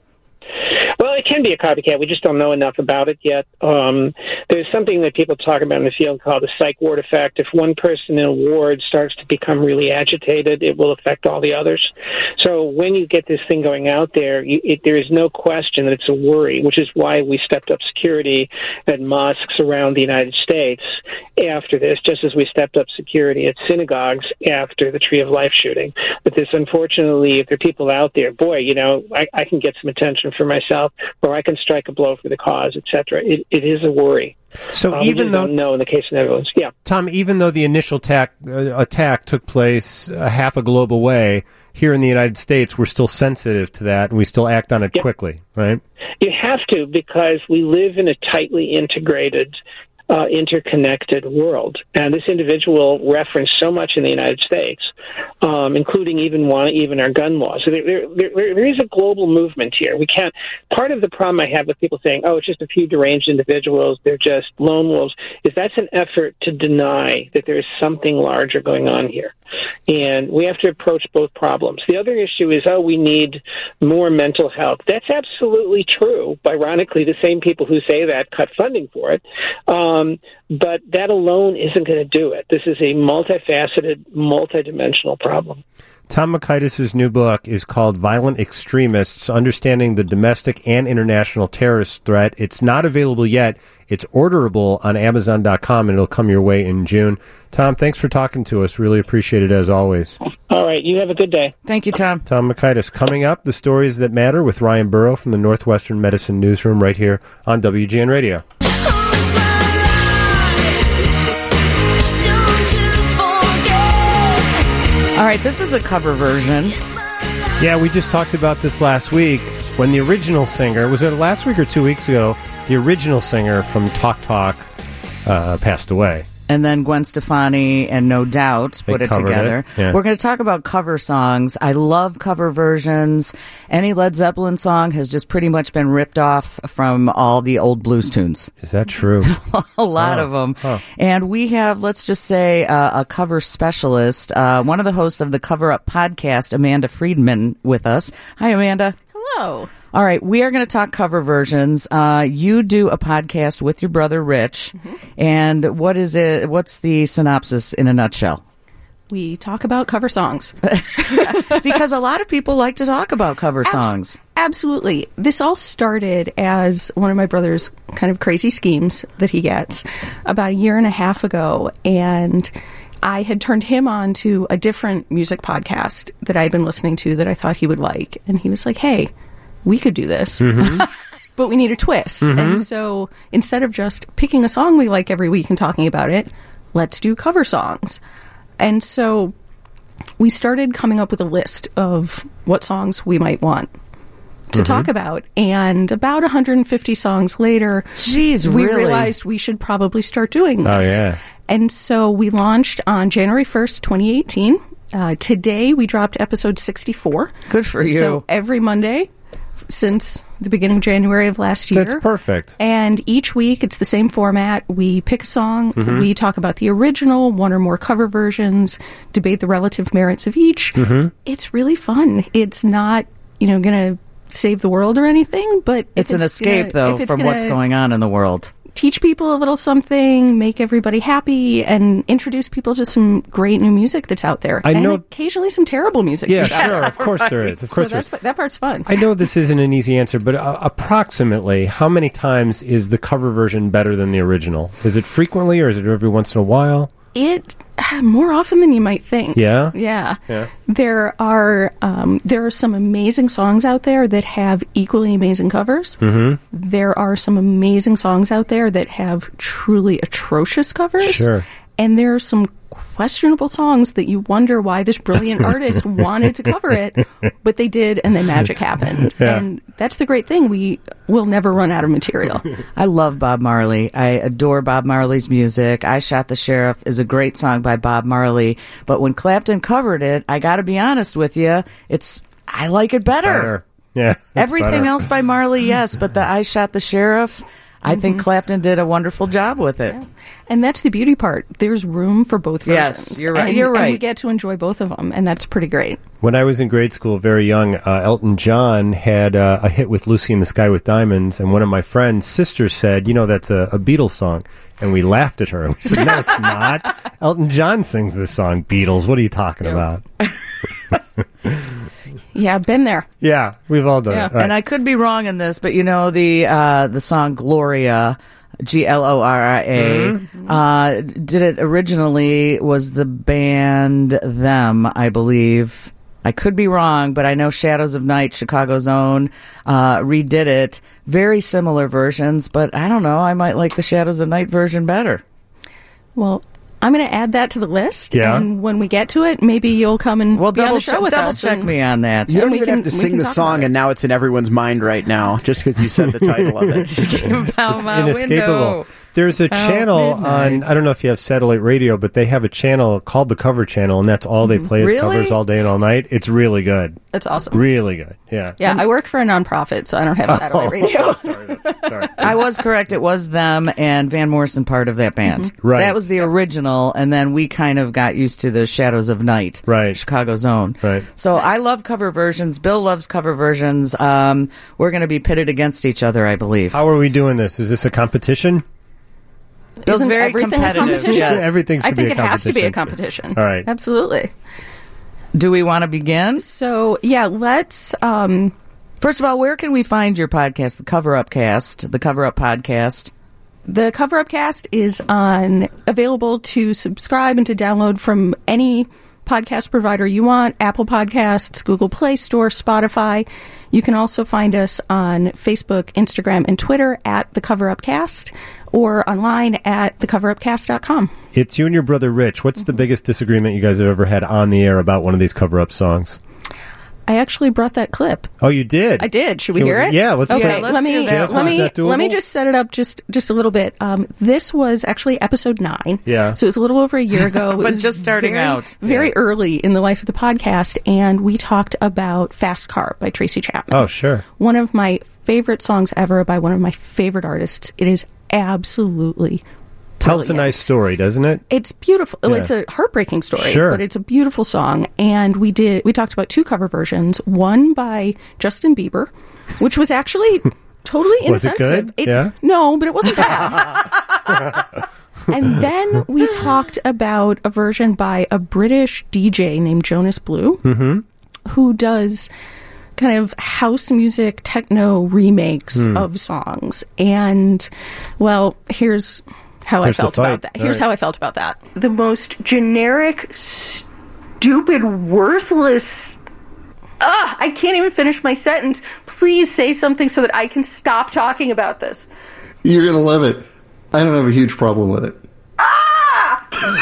Well, it can be a copycat. We just don't know enough about it yet. There's something that people talk about in the field called the psych ward effect. If one person in a ward starts to become really agitated, it will affect all the others. So when you get this thing going out there, there is no question that it's a worry, which is why we stepped up security at mosques around the United States after this, just as we stepped up security at synagogues after the Tree of Life shooting. But this, unfortunately, if there are people out there, boy, I can get some attention for myself, or I can strike a blow for the cause, etc. It is a worry. So even though, don't know in the case of the Netherlands, yeah, Tom, even though the initial attack took place half a globe away, here in the United States, we're still sensitive to that, and we still act on it quickly, right? You have to, because we live in a tightly integrated, interconnected world. And this individual referenced so much in the United States, including even our gun laws. So there is a global movement here. We can't. Part of the problem I have with people saying, "Oh, it's just a few deranged individuals, they're just lone wolves," is that's an effort to deny that there is something larger going on here. And we have to approach both problems. The other issue is, we need more mental health. That's absolutely true. Ironically, the same people who say that cut funding for it. But that alone isn't going to do it. This is a multifaceted, multidimensional problem. Tom Mockaitis' new book is called Violent Extremists, Understanding the Domestic and International Terrorist Threat. It's not available yet. It's orderable on Amazon.com, and it'll come your way in June. Tom, thanks for talking to us. Really appreciate it, as always. All right. You have a good day. Thank you, Tom. Tom Mockaitis. Coming up, The Stories That Matter with Ryan Burrow from the Northwestern Medicine Newsroom right here on WGN Radio. All right, this is a cover version. Yeah, we just talked about this last week when the original singer, was it last week or 2 weeks ago, the original singer from Talk Talk passed away. And then Gwen Stefani and No Doubt put it together. Yeah. We're going to talk about cover songs. I love cover versions. Any Led Zeppelin song has just pretty much been ripped off from all the old blues tunes. Is that true? A lot of them. Huh. And we have, let's just say, a cover specialist, one of the hosts of the Cover Up podcast, Amanda Friedman, with us. Hi, Amanda. Hello. All right, we are going to talk cover versions. You do a podcast with your brother, Rich, and what is it? What's the synopsis in a nutshell? We talk about cover songs. Because a lot of people like to talk about cover songs. Absolutely. This all started as one of my brother's kind of crazy schemes that he gets about a year and a half ago, and I had turned him on to a different music podcast that I had been listening to that I thought he would like, and he was like, "Hey, we could do this, but we need a twist." And so instead of just picking a song we like every week and talking about it, let's do cover songs. And so we started coming up with a list of what songs we might want to talk about. And about 150 songs later, Jeez, we really? realized we should probably start doing this. Oh, yeah. And so we launched on January 1st, 2018. Today we dropped episode 64. Good for you. So every Monday since the beginning of January of last year. That's perfect. And each week it's the same format. We pick a song, we talk about the original, one or more cover versions, debate the relative merits of each. It's really fun. It's not, going to save the world or anything, but It's an escape, though, from what's going on in the world. Teach people a little something, make everybody happy, and introduce people to some great new music that's out there. I and know- occasionally some terrible music. Yeah, that's out sure. there. Of course there is. Of course there is. That part's fun. I know this isn't an easy answer, but approximately how many times is the cover version better than the original? Is it frequently, or is it every once in a while? It more often than you might think. Yeah? Yeah. Yeah. There are some amazing songs out there that have equally amazing covers. There are some amazing songs out there that have truly atrocious covers. Sure. And there are some questionable songs that you wonder why this brilliant artist wanted to cover it, but they did, and then magic happened. Yeah. And that's the great thing. We will never run out of material. I love Bob Marley. I adore Bob Marley's music. I Shot the Sheriff is a great song by Bob Marley, but when Clapton covered it, I got to be honest with you, I like it better. Yeah. it's Everything better. else by Marley, yes, but the I Shot the Sheriff, I think Clapton did a wonderful job with it. And that's the beauty part. There's room for both versions. Yes, you're right. And, You're right. And we get to enjoy both of them, and that's pretty great. When I was in grade school, very young, Elton John had a hit with Lucy in the Sky with Diamonds, and one of my friend's sisters said, that's a Beatles song. And we laughed at her. And we said, no, it's not. Elton John sings this song, Beatles. What are you talking about? Yeah, been there. Yeah, we've all done Yeah. it. Right. And I could be wrong in this, but the song Gloria, Gloria, did it originally was the band Them, I believe. I could be wrong, but I know Shadows of Night, Chicago's own, redid it. Very similar versions, but I don't know. I might like the Shadows of Night version better. Well, I'm going to add that to the list. Yeah. And when we get to it, maybe you'll come and Well, be on double the show with us. check me on that. You don't we even can- have to we sing can the talk song, about it. and now it's in everyone's mind right now, just because you said the title of it. Out my Inescapable. window. There's a channel on, midnight. I don't know if you have satellite radio, but they have a channel called the Cover Channel, and that's all they play is Really? covers all day and all night. It's really good. That's awesome. Really good. Yeah. Yeah, I work for a nonprofit, so I don't have satellite radio. Sorry. I was correct. It was Them and Van Morrison part of that band. Right. That was the original, and then we kind of got used to the Shadows of Night. Right. Chicago's own. Right. So I love cover versions. Bill loves cover versions. We're going to be pitted against each other, I believe. How are we doing this? Is this a competition? Bill's Isn't very everything a competitive. competition? Yes. Everything should I think be a it has to be a competition. competition. All right. Absolutely. Do we want to begin? So, yeah, let's... First of all, where can we find your podcast, the Cover Up Cast, the Cover Up Podcast? The Cover Up Cast is available to subscribe and to download from any podcast provider you want, Apple Podcasts, Google Play Store, Spotify. You can also find us on Facebook, Instagram, and Twitter at The Cover Up Cast, or online at thecoverupcast.com. It's you and your brother Rich. What's the biggest disagreement you guys have ever had on the air about one of these cover-up songs? I actually brought that clip. Oh, you did? I did. Should we Can we- hear it? yeah, let's okay. play it. Let's let hear me that Jasmine, one. is that doable? let me just set it up just a little bit. This was actually episode 9. Yeah. So it was a little over a year ago. It But was just starting very, out. very early in the life of the podcast, and we talked about "Fast Car" by Tracy Chapman. Oh, sure. One of my favorite songs ever by one of my favorite artists. It is absolutely Tells a brilliant. nice story, doesn't it? It's beautiful. Yeah. It's a heartbreaking story, Sure. but it's a beautiful song. And we talked about 2 cover versions. One by Justin Bieber, which was actually totally Was it inoffensive. good? Yeah? No, but it wasn't bad. And then we talked about a version by a British DJ named Jonas Blue, who does kind of house music, techno remakes of songs. And, well, here's how Here's I the felt about fight. that. All Here's right. how I felt about that. The most generic, stupid, worthless... I can't even finish my sentence. Please say something so that I can stop talking about this. You're going to love it. I don't have a huge problem with it.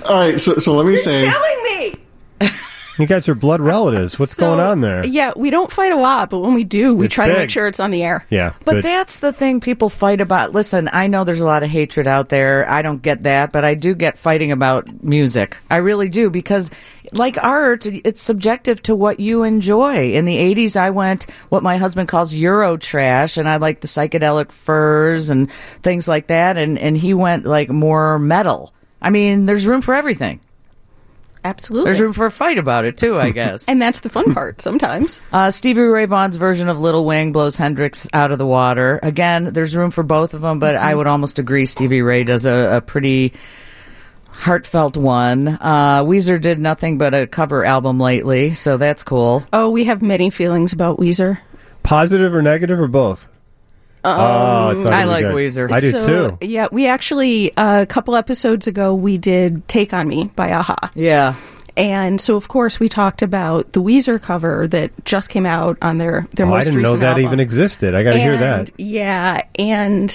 All right, so let me say. Killing me. You guys are blood relatives. What's going on there? Yeah, we don't fight a lot, but when we do, we It's try to big. make sure it's on the air. Yeah. But good. that's the thing people fight about. Listen, I know there's a lot of hatred out there. I don't get that, but I do get fighting about music. I really do, because like art, it's subjective to what you enjoy. In the 80s, I went what my husband calls Euro trash, and I like the psychedelic furs and things like that, and he went like more metal. I mean, there's room for everything. Absolutely. There's room for a fight about it, too, I guess. And that's the fun part sometimes. Stevie Ray Vaughan's version of Little Wing blows Hendrix out of the water. Again, there's room for both of them, but I would almost agree Stevie Ray does a pretty heartfelt one. Weezer did nothing but a cover album lately, so that's cool. Oh, we have many feelings about Weezer. Positive or negative or both? It's not I gonna be like good. Weezer. I do So, too. Yeah, we actually, a couple episodes ago, we did Take On Me by a-ha. Yeah. And so, of course, we talked about the Weezer cover that just came out on their I most didn't know recent that album. even existed. I got to hear that. Yeah, and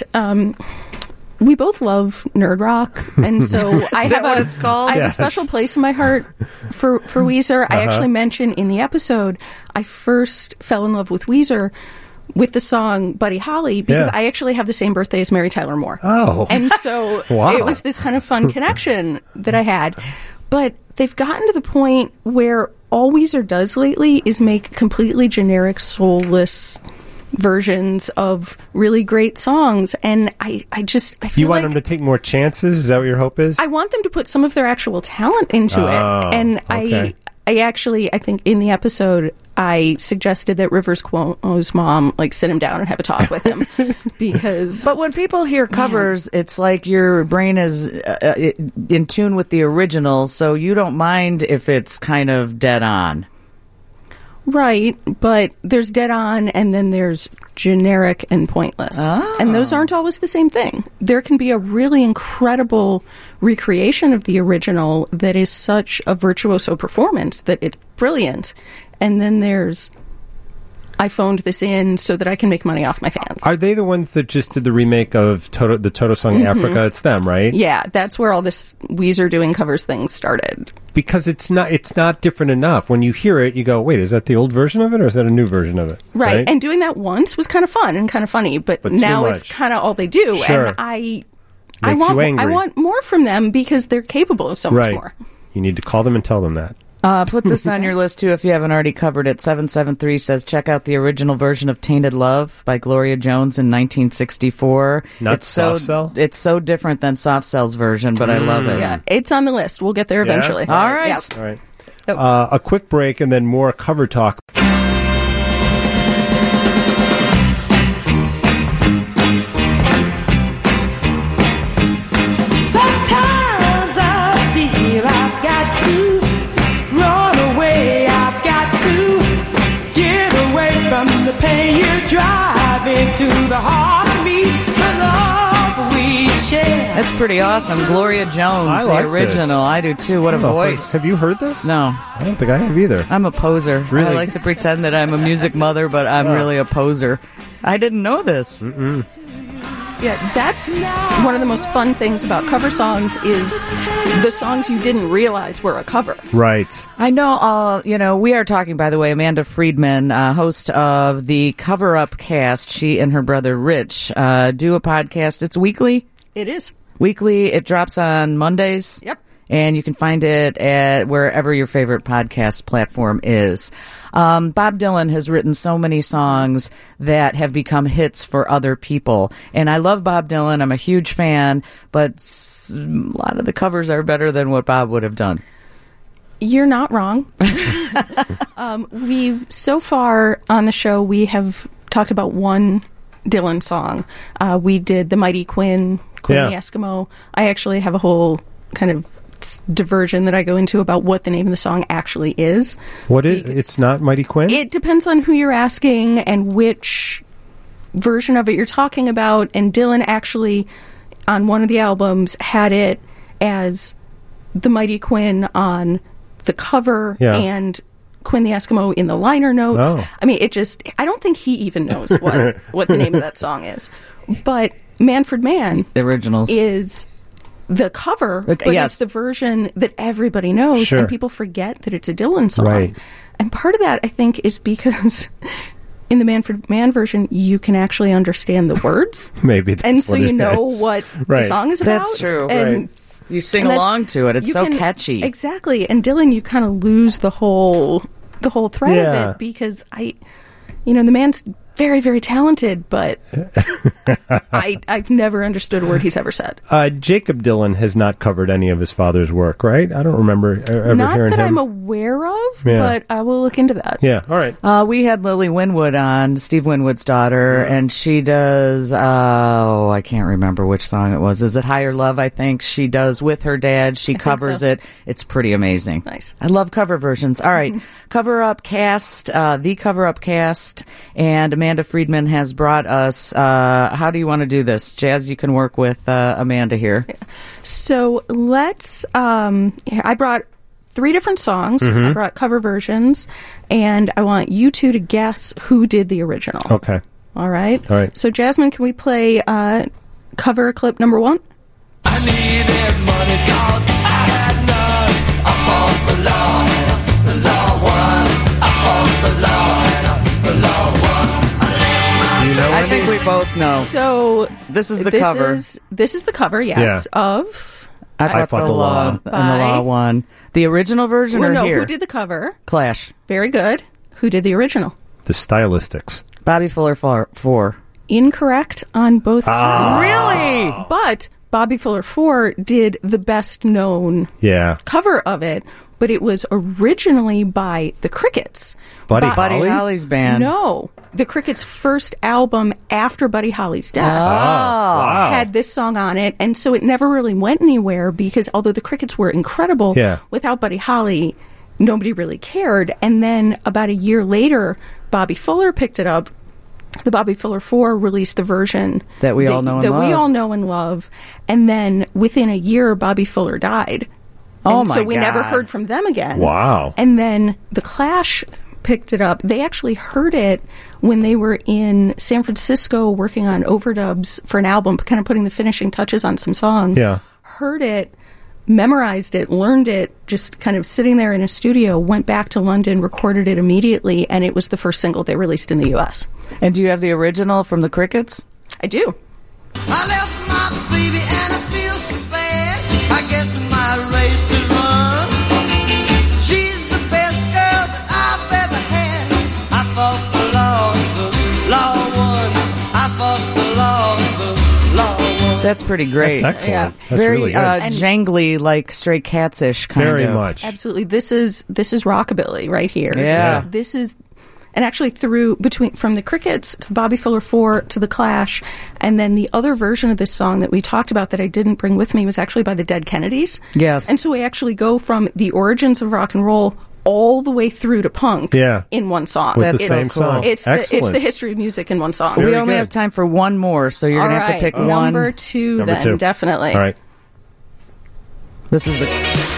we both love nerd rock, and so I have what it's called? I have Yes. a special place in my heart for Weezer. I actually mentioned in the episode I first fell in love with Weezer with the song Buddy Holly because Yeah. I actually have the same birthday as Mary Tyler Moore. Oh. And so Wow. it was this kind of fun connection that I had. But they've gotten to the point where all Weezer does lately is make completely generic, soulless versions of really great songs. And I feel You want like them to take more chances? Is that what your hope is? I want them to put some of their actual talent into Oh, it. And okay. I think in the episode, I suggested that Rivers Cuomo's mom, sit him down and have a talk with him. Because But when people hear covers, it's like your brain is in tune with the original, so you don't mind if it's kind of dead on. right, but there's dead on and then there's generic and pointless. And those aren't always the same thing. There can be a really incredible recreation of the original that is such a virtuoso performance that it's brilliant. And then there's I phoned this in so that I can make money off my fans. Are they the ones that just did the remake of the Toto song Africa? It's them, right? Yeah, that's where all this Weezer doing covers thing started. Because it's not different enough. When you hear it, you go, wait, is that the old version of it or is that a new version of it? Right. And doing that once was kind of fun and kind of funny, but But now too it's much. kind of all they do. Sure. And I Makes you angry. want more from them because they're capable of so much Right. more. You need to call them and tell them that. Put this on your list, too, if you haven't already covered it. 773 says, check out the original version of Tainted Love by Gloria Jones in 1964. Not Soft Cell? It's so different than Soft Cell's version, but I love it. Yeah, it's on the list. We'll get there eventually. All right. Yeah. All right. A quick break and then more cover talk. Sometimes I feel I've got to run away. I've got to get away from the pain you drive into the heart of me. The love we share. That's pretty awesome. Gloria Jones, I the like original. this. I do, too. What a voice. Have you heard this? No. I don't think I have either. I'm a poser. Really? I like to pretend that I'm a music mother, but I'm really a poser. I didn't know this. Yeah, that's one of the most fun things about cover songs is the songs you didn't realize were a cover. Right. I know, we are talking, by the way, Amanda Friedman, host of the Cover Up Cast. She and her brother Rich do a podcast. It's weekly. It is. Weekly. It drops on Mondays. Yep. And you can find it at wherever your favorite podcast platform is. Bob Dylan has written so many songs that have become hits for other people. And I love Bob Dylan. I'm a huge fan, but a lot of the covers are better than what Bob would have done. You're not wrong. We've so far on the show, we have talked about one Dylan song. We did The Mighty Quinn the Eskimo. I actually have a whole kind of diversion that I go into about what the name of the song actually is. It's not Mighty Quinn? It depends on who you're asking and which version of it you're talking about. And Dylan actually, on one of the albums, had it as The Mighty Quinn on the cover and Quinn the Eskimo in the liner notes. Oh. I mean, I don't think he even knows what the name of that song is. But Manfred Mann The originals. is the cover, but yes. it's the version that everybody knows, Sure. and people forget that it's a Dylan song. Right. And part of that, I think, is because in the Manfred Mann version, you can actually understand the words, Maybe that's and so what you it know is. what Right. the song is about. That's true. And, Right. You sing and that's- along to it. It's you so can- catchy. Exactly. And Dylan, you kind of lose the whole thread Yeah. of it, because the man's very, very talented, but I've never understood a word he's ever said. Jacob Dylan has not covered any of his father's work, right? I don't remember ever Not hearing that him. I'm aware of, Yeah. but I will look into that. Yeah, all right. We had Lily Winwood on, Steve Winwood's daughter, and she does, I can't remember which song it was. Is it Higher Love, I think? She does with her dad. She covers so. it. It's pretty amazing. Nice. I love cover versions. All right. Cover Up Cast, the Cover Up Cast, and Amanda Friedman has brought us, how do you want to do this? Jazz, you can work with Amanda here. So let's. I brought 3 different songs. I brought cover versions, and I want you two to guess who did the original. Okay. All right. All right. So Jasmine, can we play cover clip number 1? I needed money 'cause I had none. I fought the law and the law won. I fought the law and the law won. I think we both know. So This is the cover. This is the cover, yes, of. I fought the law, and the law won. The original version Well, or no, here? who did the cover? Clash. Very good. Who did the original? The Stylistics. Bobby Fuller 4. Incorrect on both counts. Really? But Bobby Fuller 4 did the best known Yeah. cover of it, but it was originally by the Crickets. Buddy Buddy Holly? Holly's band. No, the Crickets' first album after Buddy Holly's death Wow. had this song on it, and so it never really went anywhere because although the Crickets were incredible, Yeah. without Buddy Holly, nobody really cared. And then about a year later, Bobby Fuller picked it up. The Bobby Fuller 4 released the version That we all know and that we love. all know and love, and then within a year, Bobby Fuller died. Oh, And my so we never God. heard from them again. Wow. And then the Clash picked it up. They actually heard it when they were in San Francisco working on overdubs for an album, kind of putting the finishing touches on some songs. Yeah. Heard it, memorized it, learned it, just kind of sitting there in a studio, went back to London, recorded it immediately, and it was the first single they released in the U.S. And do you have the original from the Crickets? I do. I left my baby and I feel so bad. I guess my race is run. She's the best girl that I've ever had. I fought the law won. I fought the law won. That's pretty great. That's excellent. Yeah. That's Very really good. jangly, like Stray Cats-ish kind Very of. much. Absolutely. This is rockabilly right here. Yeah. This is and actually from the Crickets to the Bobby Fuller 4 to the Clash, and then the other version of this song that we talked about that I didn't bring with me was actually by the Dead Kennedys. Yes. And so we actually go from the origins of rock and roll all the way through to punk Yeah. in one song. With the That's same so cool. song. It's Excellent. the history of music in one song. Very We only good. have time for one more, so you're All going to have right, to pick one. Number two, Number then, 2. definitely. All right. This is the...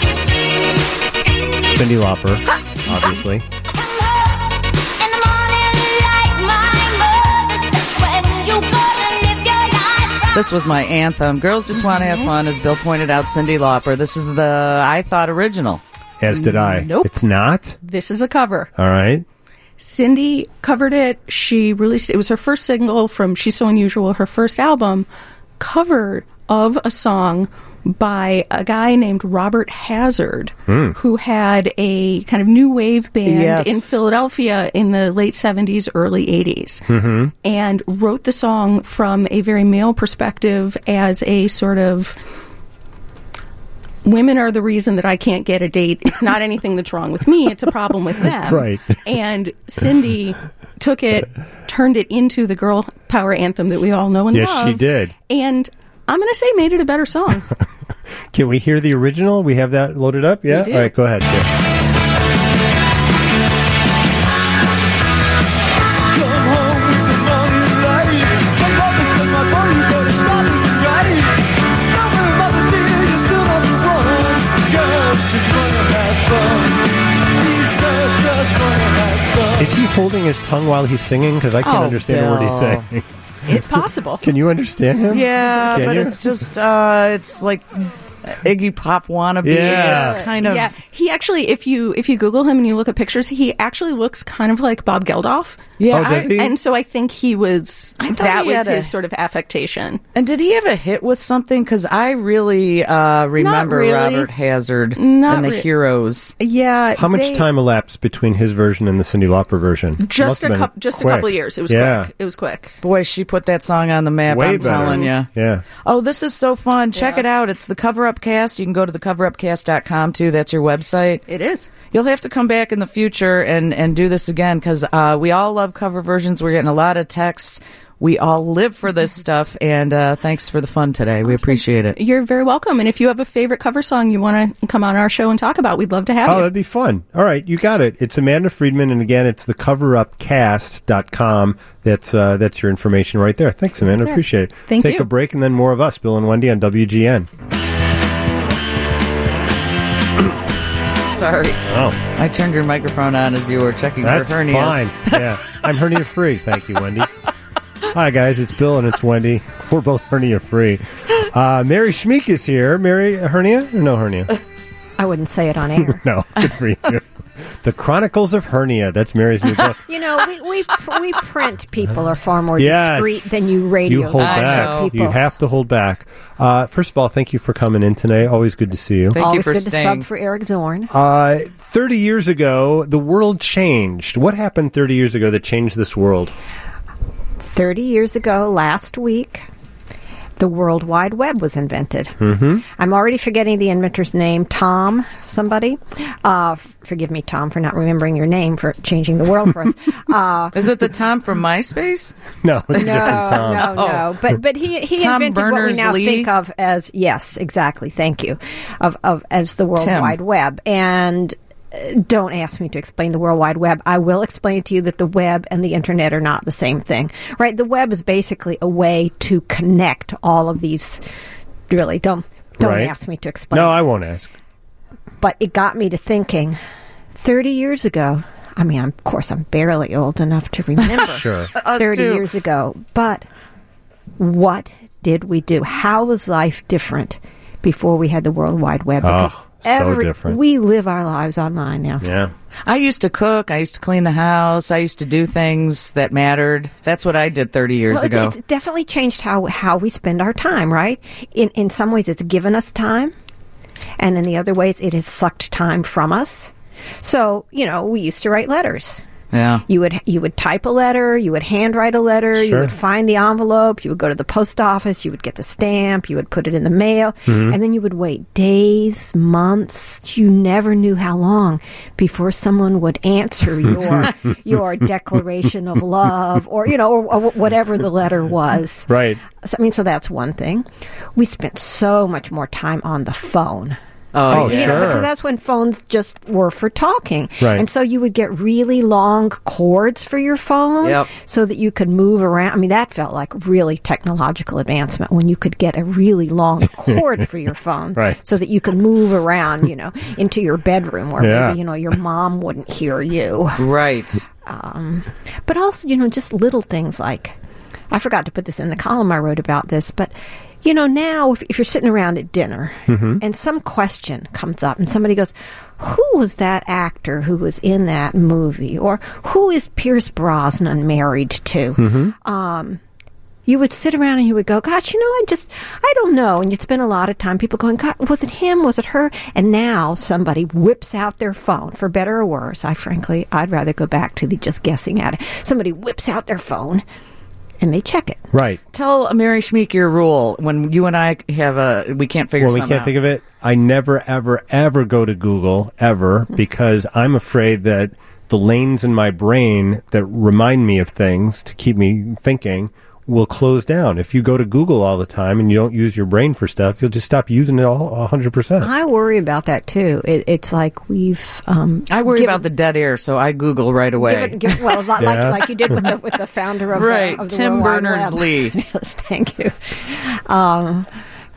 Cyndi Lauper, obviously. In the morning, like my mother says, when you gonna live your life right. This was my anthem. Girls Just Want to Have Fun, as Bill pointed out, Cyndi Lauper. This is the, I thought, original. As did I. Nope. It's not? This is a cover. All right. Cyndi covered it. She released it. It was her first single from She's So Unusual, her first album, cover of a song by a guy named Robert Hazard, who had a kind of new wave band Yes. in Philadelphia in the late 70s, early 80s, and wrote the song from a very male perspective as a sort of women are the reason that I can't get a date. It's not anything that's wrong with me. It's a problem with them. Right. And Cyndi took it, turned it into the girl power anthem that we all know and Yes, love. she did. And I'm going to say made it a better song. Can we hear the original? We have that loaded up? Yeah? do. All right, go ahead. Yeah. Come home with the money right. My mother said, my boy, you better stop with the right. Don't worry about the deal, you're still number one. Girls just wanna have fun. These girls just wanna have fun. Is he holding his tongue while he's singing? Because I can't Oh, understand a word he's Bill. saying. It's possible. Can you understand him? Yeah, Can but you? it's just it's like Iggy Pop wannabe. Yeah. It's kind of Yeah, he actually, if you Google him and you look at pictures, he actually looks kind of like Bob Geldof. yeah. Oh, does he? And so I think he was. I thought That he was had his sort of affectation. And did he have a hit with something? Because I really remember really. Robert Hazard Not and the re- Heroes. Yeah. How much they- time elapsed between his version and the Cyndi Lauper version? Just Must have been a quick. couple of years. It was Yeah. quick. It was quick. Boy, she put that song on the map. Way I'm better. telling you. Yeah. Oh, this is so fun. Check Yeah. it out. It's the Cover Up Cast. You can go to thecoverupcast.com too. That's your website. It is. You'll have to come back in the future and do this again because we all love cover versions. We're getting a lot of texts. We all live for this stuff, and thanks for the fun today. We appreciate it. You're very welcome. And if you have a favorite cover song you want to come on our show and talk about, we'd love to have Oh, you. that'd be fun. All right, you got it. It's Amanda Friedman, and again, it's thecoverupcast.com. That's your information right there. Thanks, Amanda. There. Appreciate it. Thank Take you. a break, and then more of us, Bill and Wendy, on WGN. Sorry. Oh, I turned your microphone on as you were checking that's for hernias. fine. Yeah, I'm hernia free. Thank you, Wendy. Hi, guys. It's Bill and it's Wendy. We're both hernia free. Mary Schmeek is here. Mary, hernia or no hernia? I wouldn't say it on air. No, good for you. The Chronicles of Hernia. That's Mary's new book. You know, we print people are far more Yes. discreet than you radio. You hold I back. know. people. You have to hold back. First of all, thank you for coming in today. Always good to see you. Thank Always you for good to staying. sub for Eric Zorn. 30 years ago, the world changed. What happened 30 years ago that changed this world? 30 years ago, last week, the World Wide Web was invented. Mm-hmm. I'm already forgetting the inventor's name. Tom, somebody. Forgive me, Tom, for not remembering your name for changing the world for us. Is it the Tom from MySpace? No, it's a different Tom. No. But he Tom invented what we now Berners-Lee? think of as, yes, exactly, thank you, of as the World Tim. Wide Web. And don't ask me to explain the World Wide Web. I will explain to you that the web and the internet are not the same thing, right? The web is basically a way to connect all of these. Really, don't Right. ask me to explain. No, I won't ask. But it got me to thinking. 30 years ago. I mean, of course, I'm barely old enough to remember. Sure. Us 30 too. years ago. But what did we do? How was life different before we had the World Wide Web? Because so different. We live our lives online now. Yeah. I used to cook. I used to clean the house. I used to do things that mattered. That's what I did 30 years Well, ago. it's definitely changed how we spend our time, right? In some ways, it's given us time. And in the other ways, it has sucked time from us. So, we used to write letters. Yeah. You would type a letter, you would handwrite a letter, you Sure. would find the envelope, you would go to the post office, you would get the stamp, you would put it in the mail, and then you would wait days, months, you never knew how long before someone would answer your declaration of love or whatever the letter was. Right. So that's one thing. We spent so much more time on the phone. Oh, yeah. sure. Because that's when phones just were for talking. Right. And so you would get really long cords for your phone Yep. so that you could move around. I mean, that felt like really technological advancement when you could get a really long cord for your phone Right. so that you could move around, into your bedroom where Yeah. maybe, your mom wouldn't hear you. Right. But also, just little things like, I forgot to put this in the column I wrote about this, but now if you're sitting around at dinner and some question comes up and somebody goes, who was that actor who was in that movie? Or who is Pierce Brosnan married to? You would sit around and you would go, gosh, I don't know. And you'd spend a lot of time people going, God, was it him? Was it her? And now somebody whips out their phone, for better or worse. I'd rather go back to the just guessing at it. Somebody whips out their phone and they check it. Right. Tell Mary Schmeek your rule when you and I we can't figure Well, we something can't out. think of it. I never, ever, ever go to Google, ever, because I'm afraid that the lanes in my brain that remind me of things to keep me thinking will close down. If you go to Google all the time and you don't use your brain for stuff, you'll just stop using it all 100%. I worry about that too. It's like we've. I worry about the dead air, so I Google right away. Like you did with the founder of Right, of the Tim World Wide Web. Berners-Lee. Yes, thank you.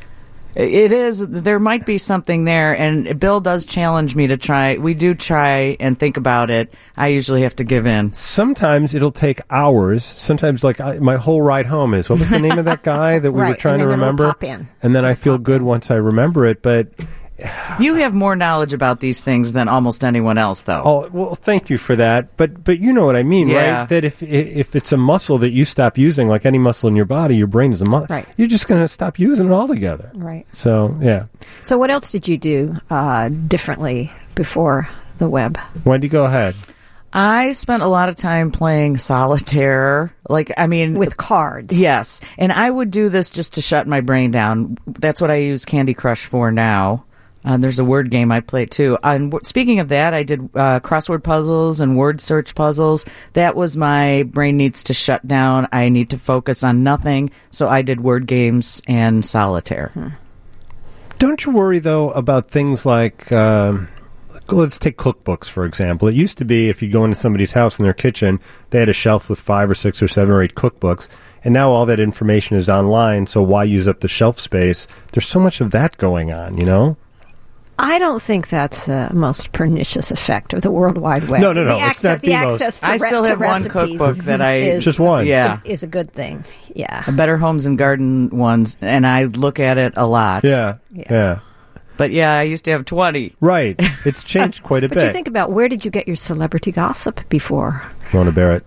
It is. There might be something there, and Bill does challenge me to try. We do try and think about it. I usually have to give in. Sometimes it'll take hours. Sometimes, my whole ride home is, what was the name of that guy that we were Right, trying and to then it'll remember? pop in. And then I feel good once I remember it, but... You have more knowledge about these things than almost anyone else, though. Oh, well, thank you for that. But you know what I mean, Yeah. right? That if it's a muscle that you stop using, like any muscle in your body, your brain is a muscle. Right. You're just going to stop using it altogether. Right. So, yeah. So what else did you do differently before the web? Wendy, go ahead. I spent a lot of time playing solitaire. With cards. Yes. And I would do this just to shut my brain down. That's what I use Candy Crush for now. There's a word game I play too. And speaking of that, I did crossword puzzles and word search puzzles. That was my brain needs to shut down. I need to focus on nothing. So I did word games and solitaire. Don't you worry, though, about things like... let's take cookbooks, for example. It used to be if you go into somebody's house in their kitchen, they had a shelf with 5 or 6 or 7 or 8 cookbooks. And now all that information is online, so why use up the shelf space? There's so much of that going on, you know? I don't think that's the most pernicious effect of the World Wide Web. No, The it's not the most. access to I still to have one recipes cookbook that I... is, Just one. Yeah. is a good thing. Yeah. Better Homes and Garden ones, and I look at it a lot. Yeah. But yeah, I used to have 20. Right. It's changed quite a But bit. you think about, where did you get your celebrity gossip before? Rona Barrett.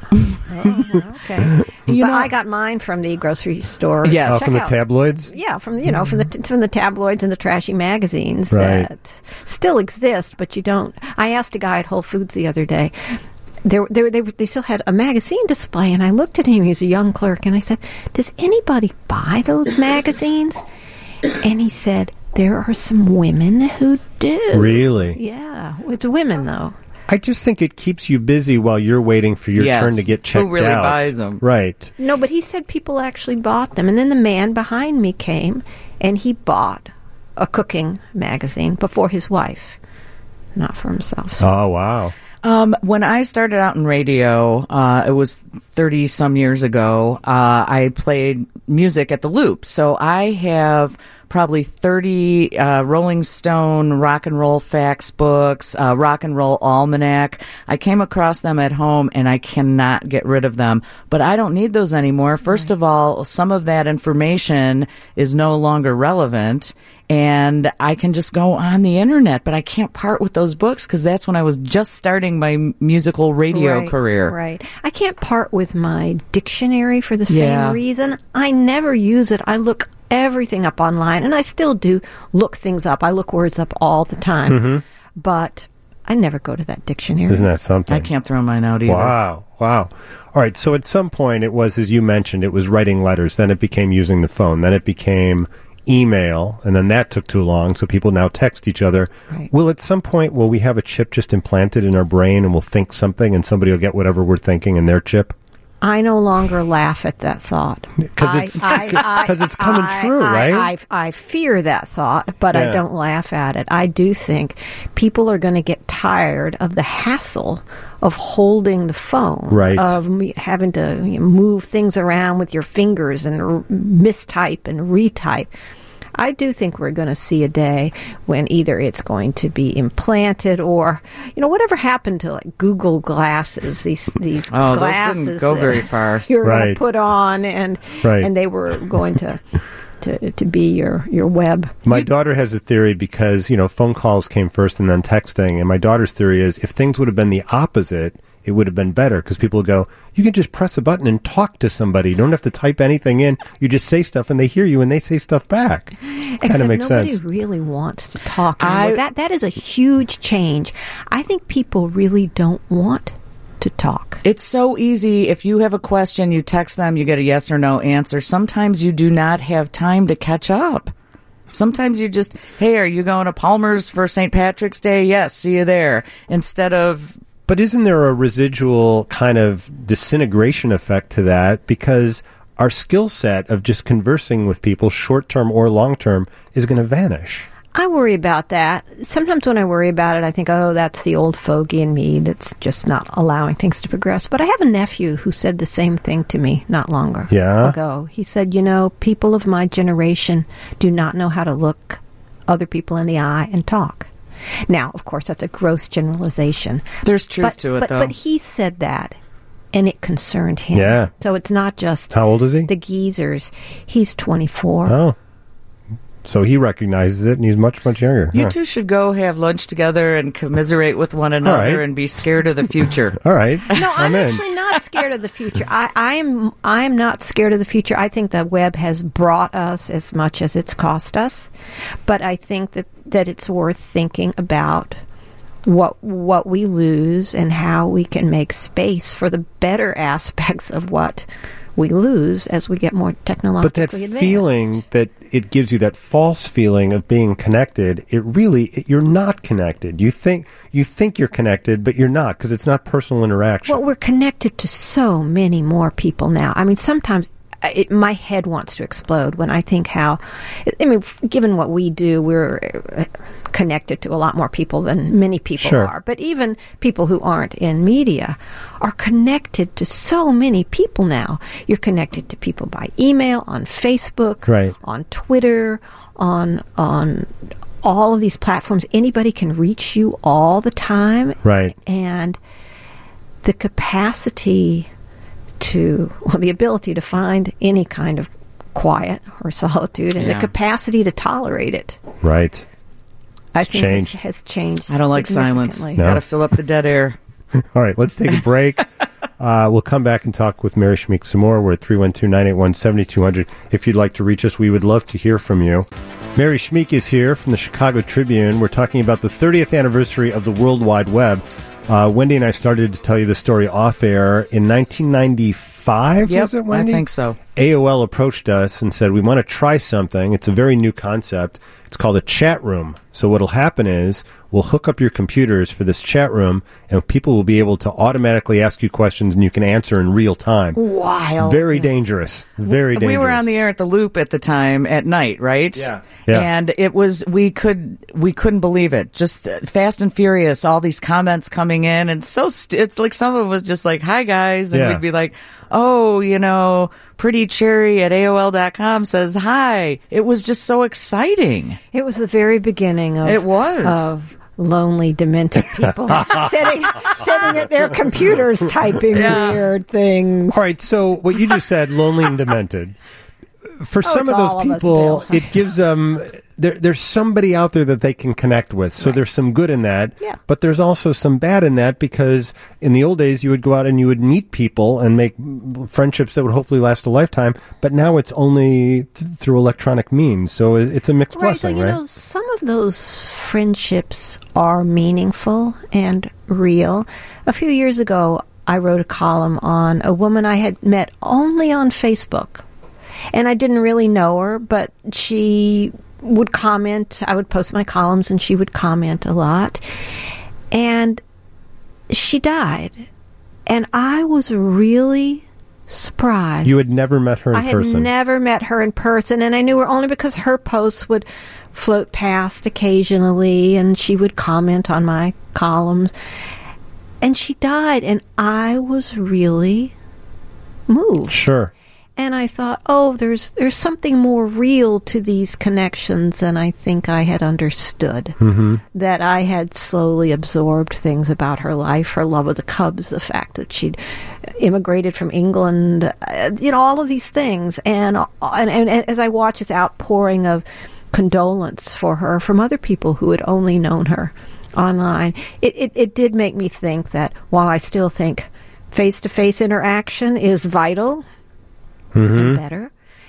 Okay. I got mine from the grocery store. Yes. Check From the out- tabloids? Yeah, from the tabloids and the trashy magazines Right. that still exist, but you don't. I asked a guy at Whole Foods the other day. They still had a magazine display, and I looked at him. He was a young clerk, and I said, "Does anybody buy those magazines?" And he said, "There are some women who do." Really? Yeah, it's women though. I just think it keeps you busy while you're waiting for your Yes. turn to get checked out. Who really buys them? Right. No, but he said people actually bought them. And then the man behind me came and he bought a cooking magazine, but for his wife, not for himself. So Oh, wow. When I started out in radio, it was 30 some years ago, I played music at the Loop. So I have probably 30 Rolling Stone rock and roll facts books, rock and roll almanac. I came across them at home and I cannot get rid of them. But I don't need those anymore. First of all, some of that information is no longer relevant. And I can just go on the internet, but I can't part with those books because that's when I was just starting my musical radio career. Right. I can't part with my dictionary for the same Yeah. reason. I never use it. I look everything up online, and I still do look things up. I look words up all the time, but I never go to that dictionary. Isn't that something? I can't throw mine out either. Wow. All right. So at some point, it was, as you mentioned, it was writing letters. Then it became using the phone. Then it became email. And then that took too long. So people now text each other. Right. Will at some point, will we have a chip just implanted in our brain and we'll think something and somebody will get whatever we're thinking in their chip? I no longer laugh at that thought. Because it's coming true, right? I fear that thought, but I Yeah. don't laugh at it. I do think people are going to get tired of the hassle of holding the phone, Right. of having to move things around with your fingers and mistype and retype. I do think we're going to see a day when either it's going to be implanted or, whatever happened to like Google glasses, these Oh, glasses those didn't go that very far. You're going Right. to put on and they were going to be your web. My daughter has a theory because, phone calls came first and then texting. And my daughter's theory is if things would have been the opposite, it would have been better because people would go, you can just press a button and talk to somebody. You don't have to type anything in. You just say stuff and they hear you and they say stuff back. Kind Except of makes nobody sense. really wants to talk anymore. That is a huge change. I think people really don't want to talk. It's so easy. If you have a question, you text them, you get a yes or no answer. Sometimes you do not have time to catch up. Sometimes you just, hey, are you going to Palmer's for St. Patrick's Day? Yes, see you there. Instead of... But isn't there a residual kind of disintegration effect to that? Because our skill set of just conversing with people, short term or long term, is going to vanish. I I worry about that. Sometimes when I worry about it, I think, oh, that's the old fogey in me that's just not allowing things to progress. But I have a nephew who said the same thing to me not long ago. He said, people of my generation do not know how to look other people in the eye and talk. Now, of course, that's a gross generalization. There's truth to it, though. But he said that, and it concerned him. Yeah. So it's not just... How old is he? The geezers. He's 24. Oh. So he recognizes it, and he's much, much younger. You two should go have lunch together and commiserate with one another and be scared of the future. All right. No, I'm actually not scared of the future. I am not scared of the future. I think the web has brought us as much as it's cost us. But I think that it's worth thinking about what we lose and how we can make space for the better aspects of what we lose as we get more technologically advanced. But that feeling that it gives you, that false feeling of being connected, you're not connected. You think you're connected, but you're not, because it's not personal interaction. Well, we're connected to so many more people now. I mean, sometimes my head wants to explode when I think given what we do, we're connected to a lot more people than many people are. But even people who aren't in media are connected to so many people now. You're connected to people by email, on Facebook, on Twitter, on all of these platforms. Anybody can reach you all the time. Right. And the capacity the ability to find any kind of quiet or solitude and the capacity to tolerate it. Right. I think has changed. I don't like silence. No. Got to fill up the dead air. All right, let's take a break. We'll come back and talk with Mary Schmeek some more. We're at 312-981-7200. If you'd like to reach us, we would love to hear from you. Mary Schmeek is here from the Chicago Tribune. We're talking about the 30th anniversary of the World Wide Web. Wendy and I started to tell you the story off air in 1995. Yep, was it, Wendy? I think so. AOL approached us and said, we want to try something. It's a very new concept. It's called a chat room. So what'll happen is we'll hook up your computers for this chat room, and people will be able to automatically ask you questions, and you can answer in real time. Wild. Very dangerous. Very dangerous. We were on the air at the Loop at the time at night, right? Yeah. And it was we couldn't believe it. Just Fast and Furious, all these comments coming in, and it's like some of it was just like, "Hi guys," and we'd be like, "Oh, Pretty Cherry at AOL.com says hi." It was just so exciting. It was the very beginning of of lonely, demented people sitting at their computers typing weird things. All right, so what you just said, lonely and demented. For some of those people, it gives them... There's somebody out there that they can connect with. So there's some good in that. Yeah. But there's also some bad in that, because in the old days, you would go out and you would meet people and make friendships that would hopefully last a lifetime. But now it's only through electronic means. So it's a mixed blessing, right? So, some of those friendships are meaningful and real. A few years ago, I wrote a column on a woman I had met only on Facebook. And I didn't really know her, but she would comment. I would post my columns, and she would comment a lot. And she died. And I was really surprised. You had never met her in person? I had never met her in person, and I knew her only because her posts would float past occasionally, and she would comment on my columns. And she died, and I was really moved. Sure. And I thought, there's something more real to these connections than I think I had understood. Mm-hmm. That I had slowly absorbed things about her life, her love of the Cubs, the fact that she'd immigrated from England, all of these things. And as I watch this outpouring of condolence for her from other people who had only known her online, it did make me think that while I still think face-to-face interaction is vital, and better,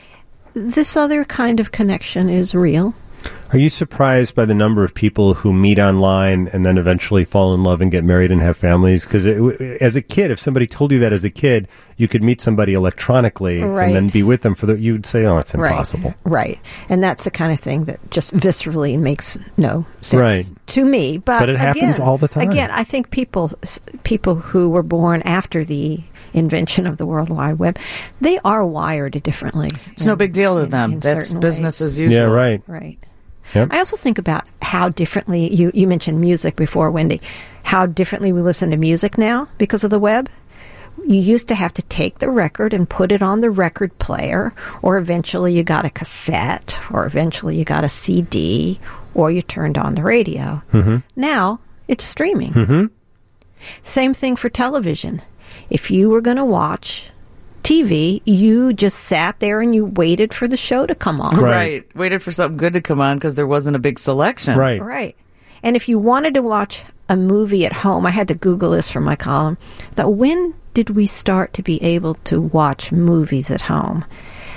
this other kind of connection is real. Are you surprised by the number of people who meet online and then eventually fall in love and get married and have families? Because as a kid, if somebody told you that as a kid, you could meet somebody electronically and then be with them you'd say, it's impossible. Right. And that's the kind of thing that just viscerally makes no sense to me. But it happens all the time. Again, I think people who were born after the invention of the World Wide Web, they are wired differently. It's no big deal to them. That's business as usual. Yeah, right. Right. Yep. I also think about how differently, you mentioned music before, Wendy, how differently we listen to music now because of the web. You used to have to take the record and put it on the record player, or eventually you got a cassette, or eventually you got a CD, or you turned on the radio. Now, it's streaming. Same thing for television. If you were going to watch TV, you just sat there and you waited for the show to come on. Right. Waited for something good to come on because there wasn't a big selection. Right. Right. And if you wanted to watch a movie at home, I had to Google this for my column, that when did we start to be able to watch movies at home?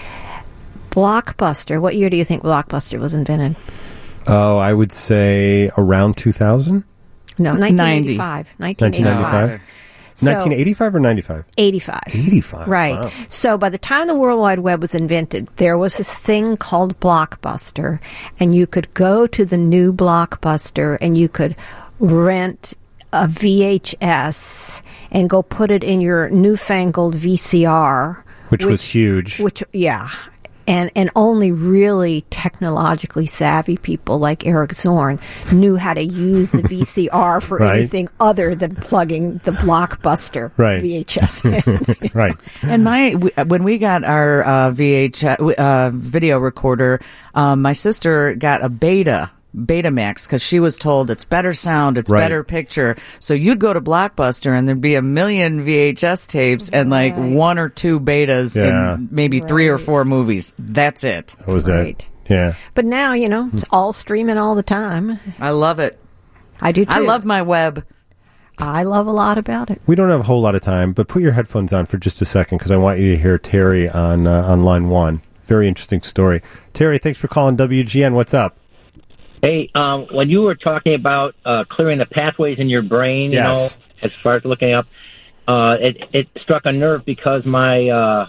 Blockbuster. What year do you think Blockbuster was invented? Oh, I would say around 2000? No, 1985. 1995? 1985 or 95? 85. 85. Right. Wow. So by the time the World Wide Web was invented, there was this thing called Blockbuster, and you could go to the new Blockbuster and you could rent a VHS and go put it in your newfangled VCR. Which was huge. Yeah. And only really technologically savvy people like Eric Zorn knew how to use the VCR for Right. anything other than plugging the Blockbuster Right. VHS in. Right. And when we got our VHS video recorder, my sister got a Betamax because she was told it's better sound, it's Right. better picture. So you'd go to Blockbuster and there'd be a million VHS tapes and like one or two betas Yeah. and maybe 3 or 4 movies. That's it. That was Right. it. Yeah. But now, it's all streaming all the time. I love it. I do too. I love my web. I love a lot about it. We don't have a whole lot of time, but put your headphones on for just a second because I want you to hear Terry on line 1. Very interesting story. Terry, thanks for calling WGN. What's up? Hey, when you were talking about clearing the pathways in your brain, Yes. as far as looking up, it struck a nerve because my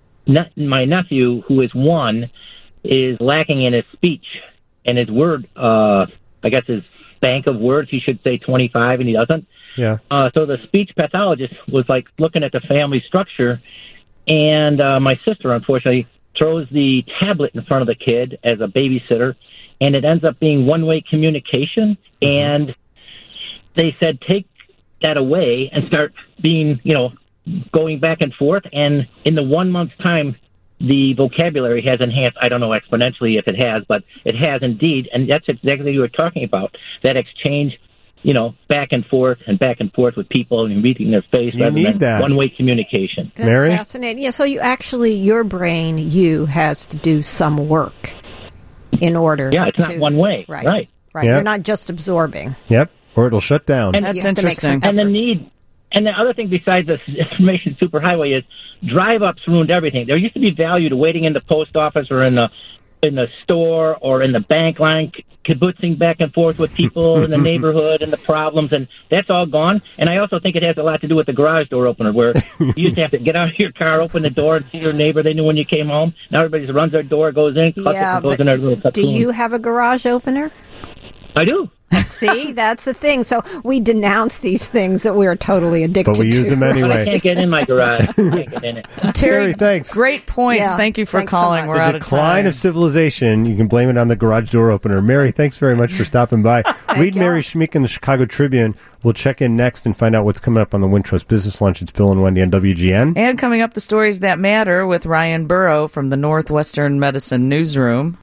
nephew, who is 1, is lacking in his speech and his word. I guess his bank of words. He should say 25, and he doesn't. Yeah. So the speech pathologist was like looking at the family structure, and my sister, unfortunately, throws the tablet in front of the kid as a babysitter. And it ends up being one-way communication. And they said, take that away and start being, going back and forth. And in the 1 month's time, the vocabulary has enhanced. I don't know exponentially if it has, but it has indeed. And that's exactly what you were talking about, that exchange, back and forth with people and reading their face You rather need than that. one-way communication. That's Mary? fascinating. Yeah, so your brain, has to do some work in order. Yeah, it's not to- one way. Right. Right. Right. Yeah. You're not just absorbing. Yep. Or it'll shut down. And That's You have to make some interesting. And the effort. need, and the other thing besides this information superhighway is drive-ups ruined everything. There used to be value to waiting in the post office or in the store or in the bank line, kibbutzing back and forth with people in the neighborhood and the problems, and that's all gone. And I also think it has a lot to do with the garage door opener, where you used to have to get out of your car, open the door, and see your neighbor. They knew when you came home. Now everybody just runs their door, goes in, cuts it, Yeah, and goes but in their little do cocoon. you have a garage opener? I do. See, that's the thing. So we denounce these things that we are totally addicted But we to. use them But I anyway. can't get in my garage. I can't get in it. Terry, thanks. Great points. Yeah, Thank you for thanks so calling. much. We're out The of decline time. of civilization, you can blame it on the garage door opener. Mary, thanks very much for stopping by. Read you. Mary Schmeek in the Chicago Tribune. We'll check in next and find out what's coming up on the Wintrust Business Lunch. It's Bill and Wendy on WGN. And coming up, the stories that matter with Ryan Burrow from the Northwestern Medicine Newsroom.